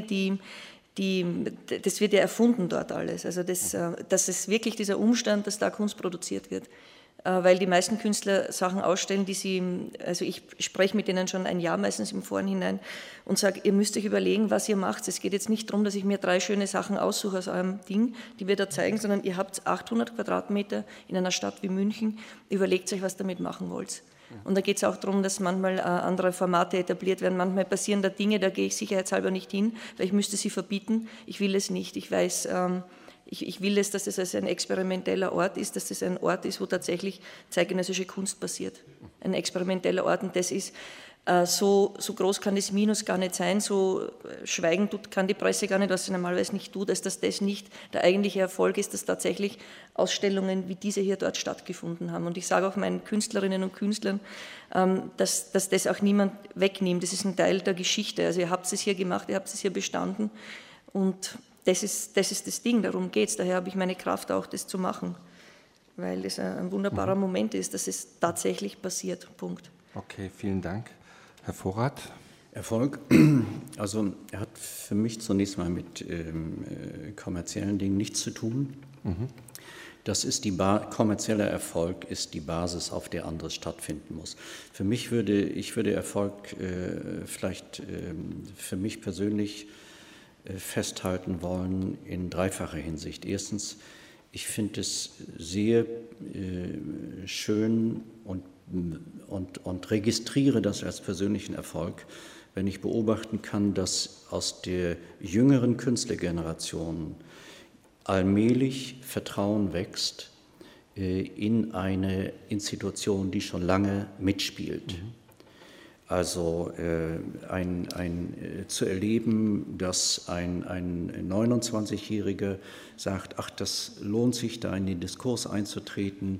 das wird ja erfunden dort alles. Also das ist wirklich dieser Umstand, dass da Kunst produziert wird. Weil die meisten Künstler Sachen ausstellen, also ich spreche mit denen schon ein Jahr meistens im Vorhinein und sage, ihr müsst euch überlegen, was ihr macht. Es geht jetzt nicht darum, dass ich mir 3 schöne Sachen aussuche aus eurem Ding, die wir da zeigen, sondern ihr habt 800 Quadratmeter in einer Stadt wie München, überlegt euch, was damit machen wollt. Und da geht es auch darum, dass manchmal andere Formate etabliert werden. Manchmal passieren da Dinge, da gehe ich sicherheitshalber nicht hin, weil ich müsste sie verbieten. Ich will es nicht. Ich weiß, ich will es, dass es also ein experimenteller Ort ist, dass es ein Ort ist, wo tatsächlich zeitgenössische Kunst passiert. Ein experimenteller Ort, und das ist, so groß kann das Minus gar nicht sein, so schweigen kann die Presse gar nicht, was sie normalerweise nicht tut, dass das nicht der eigentliche Erfolg ist, dass tatsächlich Ausstellungen wie diese hier dort stattgefunden haben. Und ich sage auch meinen Künstlerinnen und Künstlern, dass das auch niemand wegnimmt. Das ist ein Teil der Geschichte. Also ihr habt es hier gemacht, ihr habt es hier bestanden, und das ist das Ding, darum geht es. Daher habe ich meine Kraft auch, das zu machen, weil es ein wunderbarer Moment ist, dass es tatsächlich passiert. Punkt. Okay, vielen Dank. Herr Vorath? Erfolg, also er hat für mich zunächst mal mit kommerziellen Dingen nichts zu tun. Das ist kommerzieller Erfolg ist die Basis, auf der anderes stattfinden muss. Ich würde Erfolg vielleicht für mich persönlich festhalten wollen in dreifacher Hinsicht. Erstens, Ich finde es sehr schön und registriere das als persönlichen Erfolg, wenn ich beobachten kann, dass aus der jüngeren Künstlergeneration allmählich Vertrauen wächst in eine Institution, die schon lange mitspielt. Also zu erleben, dass ein 29-Jähriger sagt, ach, das lohnt sich, da in den Diskurs einzutreten,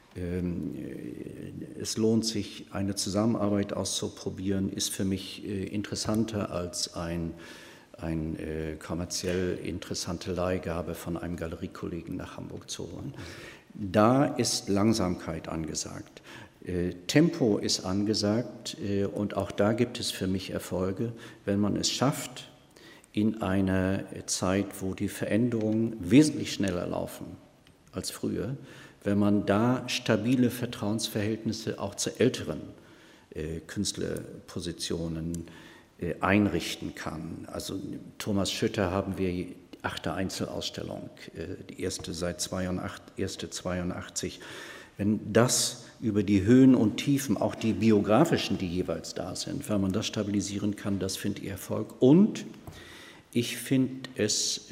es lohnt sich, eine Zusammenarbeit auszuprobieren, ist für mich interessanter als ein kommerziell interessante Leihgabe von einem Galeriekollegen nach Hamburg zu holen. Da ist Langsamkeit angesagt. Tempo ist angesagt und auch da gibt es für mich Erfolge, wenn man es schafft, in einer Zeit, wo die Veränderungen wesentlich schneller laufen als früher, wenn man da stabile Vertrauensverhältnisse auch zu älteren Künstlerpositionen einrichten kann. Also Thomas Schütter haben wir die 8. Einzelausstellung, die erste seit 82. Wenn das über die Höhen und Tiefen, auch die biografischen, die jeweils da sind, wenn man das stabilisieren kann, das finde ich Erfolg. Und ich finde es,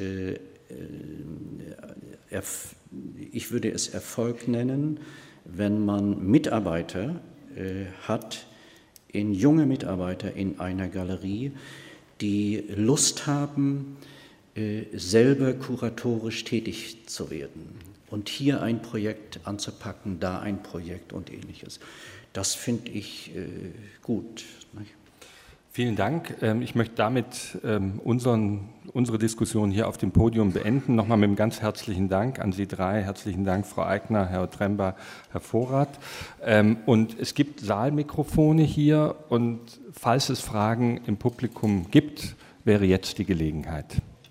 ich würde es Erfolg nennen, wenn man Mitarbeiter hat, junge Mitarbeiter in einer Galerie, die Lust haben, selber kuratorisch tätig zu werden und hier ein Projekt anzupacken, da ein Projekt und Ähnliches. Das finde ich gut. Vielen Dank. Ich möchte damit unsere Diskussion hier auf dem Podium beenden. Nochmal mit einem ganz herzlichen Dank an Sie drei. Herzlichen Dank, Frau Aigner, Herr Tremba, Herr Vorath. Und es gibt Saalmikrofone hier und falls es Fragen im Publikum gibt, wäre jetzt die Gelegenheit.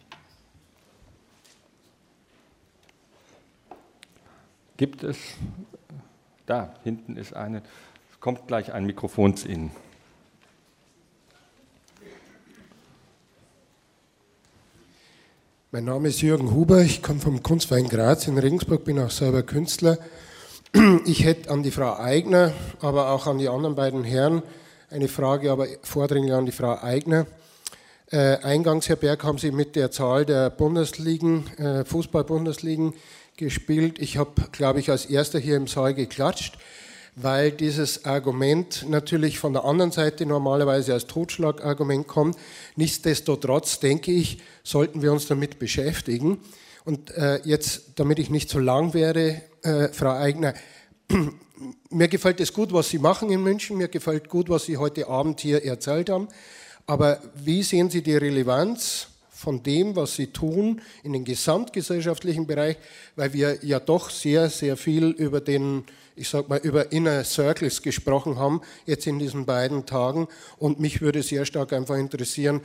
Gibt es? Da hinten ist eine. Es kommt gleich ein Mikrofon zu Ihnen. Mein Name ist Jürgen Huber, ich komme vom Kunstverein Graz in Regensburg, bin auch selber Künstler. Ich hätte an die Frau Aigner, aber auch an die anderen beiden Herren eine Frage, aber vordringlich an die Frau Aigner. Eingangs, Herr Berg, haben Sie mit der Zahl der Bundesligen, Fußball-Bundesligen gespielt. Ich habe, glaube ich, als Erster hier im Saal geklatscht, weil dieses Argument natürlich von der anderen Seite normalerweise als Totschlagargument kommt. Nichtsdestotrotz, denke ich, sollten wir uns damit beschäftigen. Und jetzt, damit ich nicht so lang wäre, Frau Aigner, mir gefällt es gut, was Sie machen in München, mir gefällt gut, was Sie heute Abend hier erzählt haben. Aber wie sehen Sie die Relevanz von dem, was Sie tun, in den gesamtgesellschaftlichen Bereich, weil wir ja doch sehr, sehr viel über den, ich sag mal, über Inner Circles gesprochen haben, jetzt in diesen beiden Tagen. Und mich würde sehr stark einfach interessieren,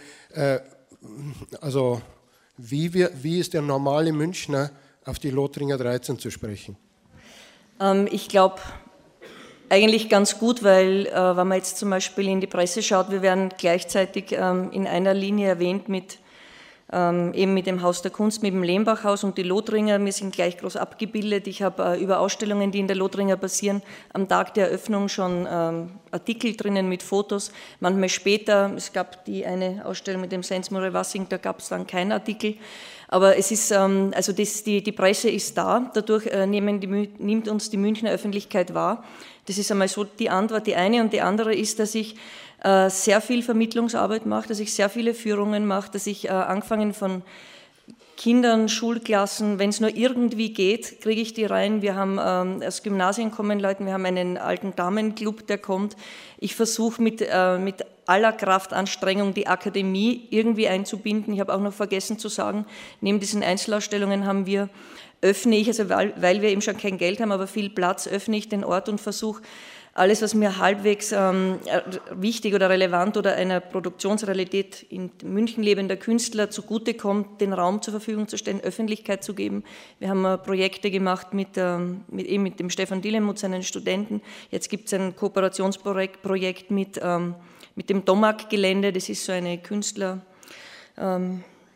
also wie ist der normale Münchner auf die Lothringer 13 zu sprechen? Ich glaube, eigentlich ganz gut, weil wenn man jetzt zum Beispiel in die Presse schaut, wir werden gleichzeitig in einer Linie erwähnt mit eben mit dem Haus der Kunst, mit dem Lehmbachhaus und die Lothringer. Wir sind gleich groß abgebildet. Ich habe über Ausstellungen, die in der Lothringer passieren, am Tag der Eröffnung schon Artikel drinnen mit Fotos. Manchmal später, es gab die eine Ausstellung mit dem Sensmore Wassing, da gab es dann keinen Artikel. Aber es ist, also die Presse ist da, dadurch nimmt uns die Münchner Öffentlichkeit wahr. Das ist einmal so die Antwort, die eine. Und die andere ist, dass ich sehr viel Vermittlungsarbeit mache, dass ich sehr viele Führungen mache, dass ich angefangen von Kindern, Schulklassen, wenn es nur irgendwie geht, kriege ich die rein. Wir haben aus Gymnasien kommen Leute, wir haben einen alten Damenclub, der kommt. Ich versuche mit aller Kraftanstrengung die Akademie irgendwie einzubinden. Ich habe auch noch vergessen zu sagen, neben diesen Einzelausstellungen öffne ich, also weil wir eben schon kein Geld haben, aber viel Platz, öffne ich den Ort und versuche, alles, was mir halbwegs wichtig oder relevant oder einer Produktionsrealität in München lebender Künstler zugutekommt, den Raum zur Verfügung zu stellen, Öffentlichkeit zu geben. Wir haben Projekte gemacht mit dem Stefan Dielemuth, seinen Studenten. Jetzt gibt es ein Kooperationsprojekt mit dem Domag-Gelände. Das ist so eine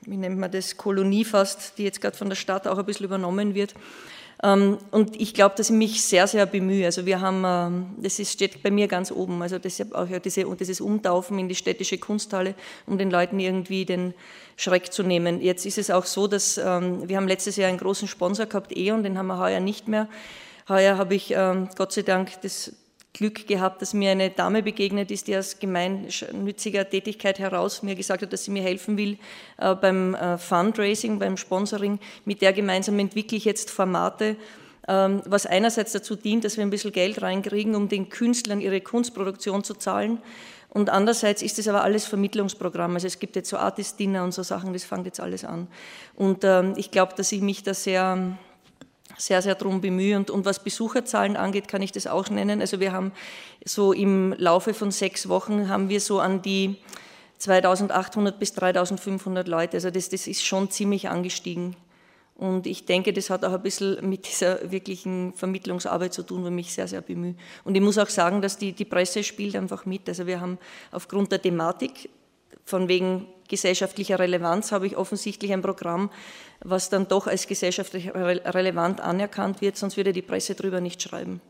wie nennt man das, Kolonie fast, die jetzt gerade von der Stadt auch ein bisschen übernommen wird. Und ich glaube, dass ich mich sehr, sehr bemühe. Also wir haben, steht bei mir ganz oben, also deshalb auch ja dieses Umtaufen in die städtische Kunsthalle, um den Leuten irgendwie den Schreck zu nehmen. Jetzt ist es auch so, dass wir haben letztes Jahr einen großen Sponsor gehabt, E.ON, den haben wir heuer nicht mehr. Heuer habe ich Gott sei Dank das Glück gehabt, dass mir eine Dame begegnet ist, die aus gemeinnütziger Tätigkeit heraus mir gesagt hat, dass sie mir helfen will beim Fundraising, beim Sponsoring. Mit der gemeinsam entwickle ich jetzt Formate, was einerseits dazu dient, dass wir ein bisschen Geld reinkriegen, um den Künstlern ihre Kunstproduktion zu zahlen. Und andererseits ist es aber alles Vermittlungsprogramm. Also es gibt jetzt so Artist-Dinner und so Sachen, das fängt jetzt alles an. Und ich glaube, dass ich mich da sehr, sehr darum bemühe. Und was Besucherzahlen angeht, kann ich das auch nennen. Also wir haben so im Laufe von 6 Wochen haben wir so an die 2800 bis 3500 Leute. Also das ist schon ziemlich angestiegen. Und ich denke, das hat auch ein bisschen mit dieser wirklichen Vermittlungsarbeit zu tun, wo ich mich sehr, sehr bemühe. Und ich muss auch sagen, dass die Presse spielt einfach mit. Also wir haben aufgrund der Thematik, von wegen gesellschaftlicher Relevanz, habe ich offensichtlich ein Programm, was dann doch als gesellschaftlich relevant anerkannt wird, sonst würde die Presse darüber nicht schreiben.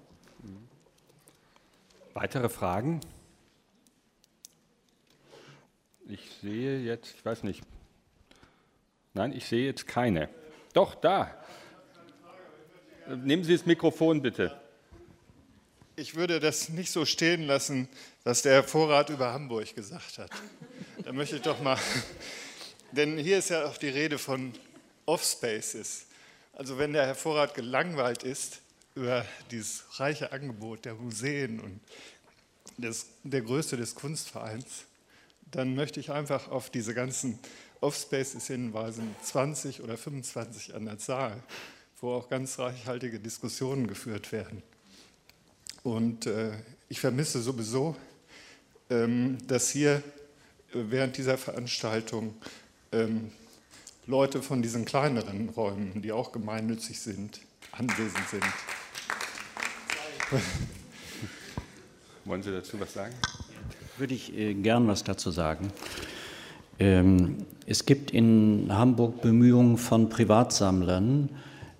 Weitere Fragen? Ich sehe jetzt, ich weiß nicht, nein, ich sehe jetzt keine. Doch, da. Nehmen Sie das Mikrofon bitte. Ich würde das nicht so stehen lassen, was der Herr Vorrat über Hamburg gesagt hat. Da möchte ich doch mal, denn hier ist ja auch die Rede von Offspaces. Also wenn der Herr Vorrat gelangweilt ist über dieses reiche Angebot der Museen und der Größe des Kunstvereins, dann möchte ich einfach auf diese ganzen Offspaces hinweisen, 20 oder 25 an der Zahl, wo auch ganz reichhaltige Diskussionen geführt werden. Und ich vermisse sowieso, dass hier während dieser Veranstaltung Leute von diesen kleineren Räumen, die auch gemeinnützig sind, anwesend sind. Wollen Sie dazu was sagen? Würde ich gern was dazu sagen. Es gibt in Hamburg Bemühungen von Privatsammlern,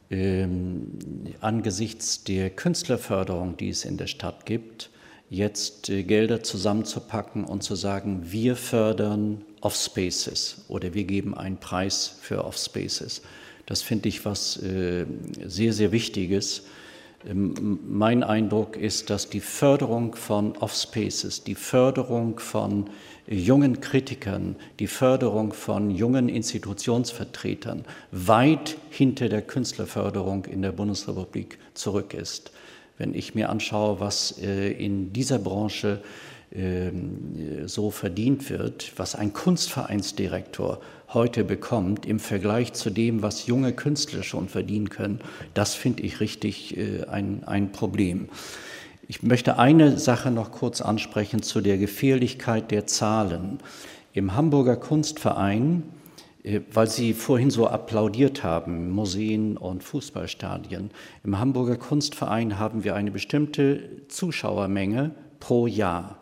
angesichts der Künstlerförderung, die es in der Stadt gibt, jetzt Gelder zusammenzupacken und zu sagen, wir fördern Offspaces oder wir geben einen Preis für Offspaces. Das finde ich was sehr, sehr Wichtiges. Mein Eindruck ist, dass die Förderung von Offspaces, die Förderung von jungen Kritikern, die Förderung von jungen Institutionsvertretern weit hinter der Künstlerförderung in der Bundesrepublik zurück ist. Wenn ich mir anschaue, was in dieser Branche so verdient wird, was ein Kunstvereinsdirektor heute bekommt im Vergleich zu dem, was junge Künstler schon verdienen können, das finde ich richtig ein Problem. Ich möchte eine Sache noch kurz ansprechen zu der Gefährlichkeit der Zahlen. Im Hamburger Kunstverein, weil Sie vorhin so applaudiert haben, Museen und Fußballstadien, im Hamburger Kunstverein haben wir eine bestimmte Zuschauermenge pro Jahr.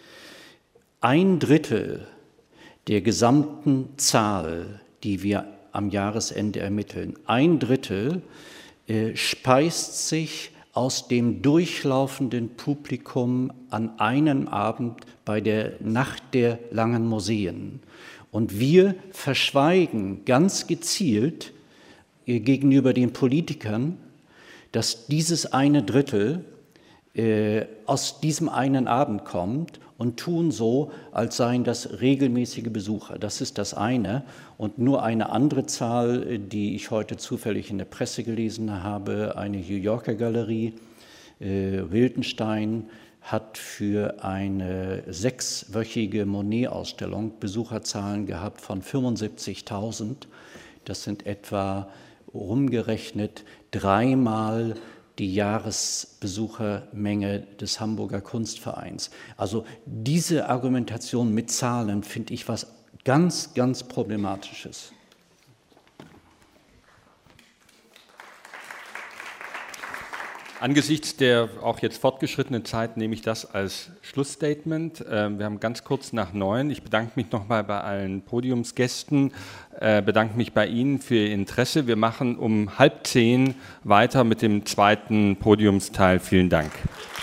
1/3 der gesamten Zahl, die wir am Jahresende ermitteln, 1/3 speist sich aus dem durchlaufenden Publikum an einem Abend bei der Nacht der langen Museen. Und wir verschweigen ganz gezielt gegenüber den Politikern, dass dieses 1/3 aus diesem einen Abend kommt und tun so, als seien das regelmäßige Besucher. Das ist das eine. Und nur eine andere Zahl, die ich heute zufällig in der Presse gelesen habe, eine New Yorker Galerie, Wildenstein, hat für eine 6-wöchige Monet-Ausstellung Besucherzahlen gehabt von 75.000. Das sind etwa umgerechnet 3-mal die Jahresbesuchermenge des Hamburger Kunstvereins. Also diese Argumentation mit Zahlen finde ich was ganz, ganz Problematisches. Angesichts der auch jetzt fortgeschrittenen Zeit nehme ich das als Schlussstatement. Wir haben ganz kurz nach 9. Ich bedanke mich nochmal bei allen Podiumsgästen, bedanke mich bei Ihnen für Ihr Interesse. Wir machen um 9:30 weiter mit dem zweiten Podiumsteil. Vielen Dank.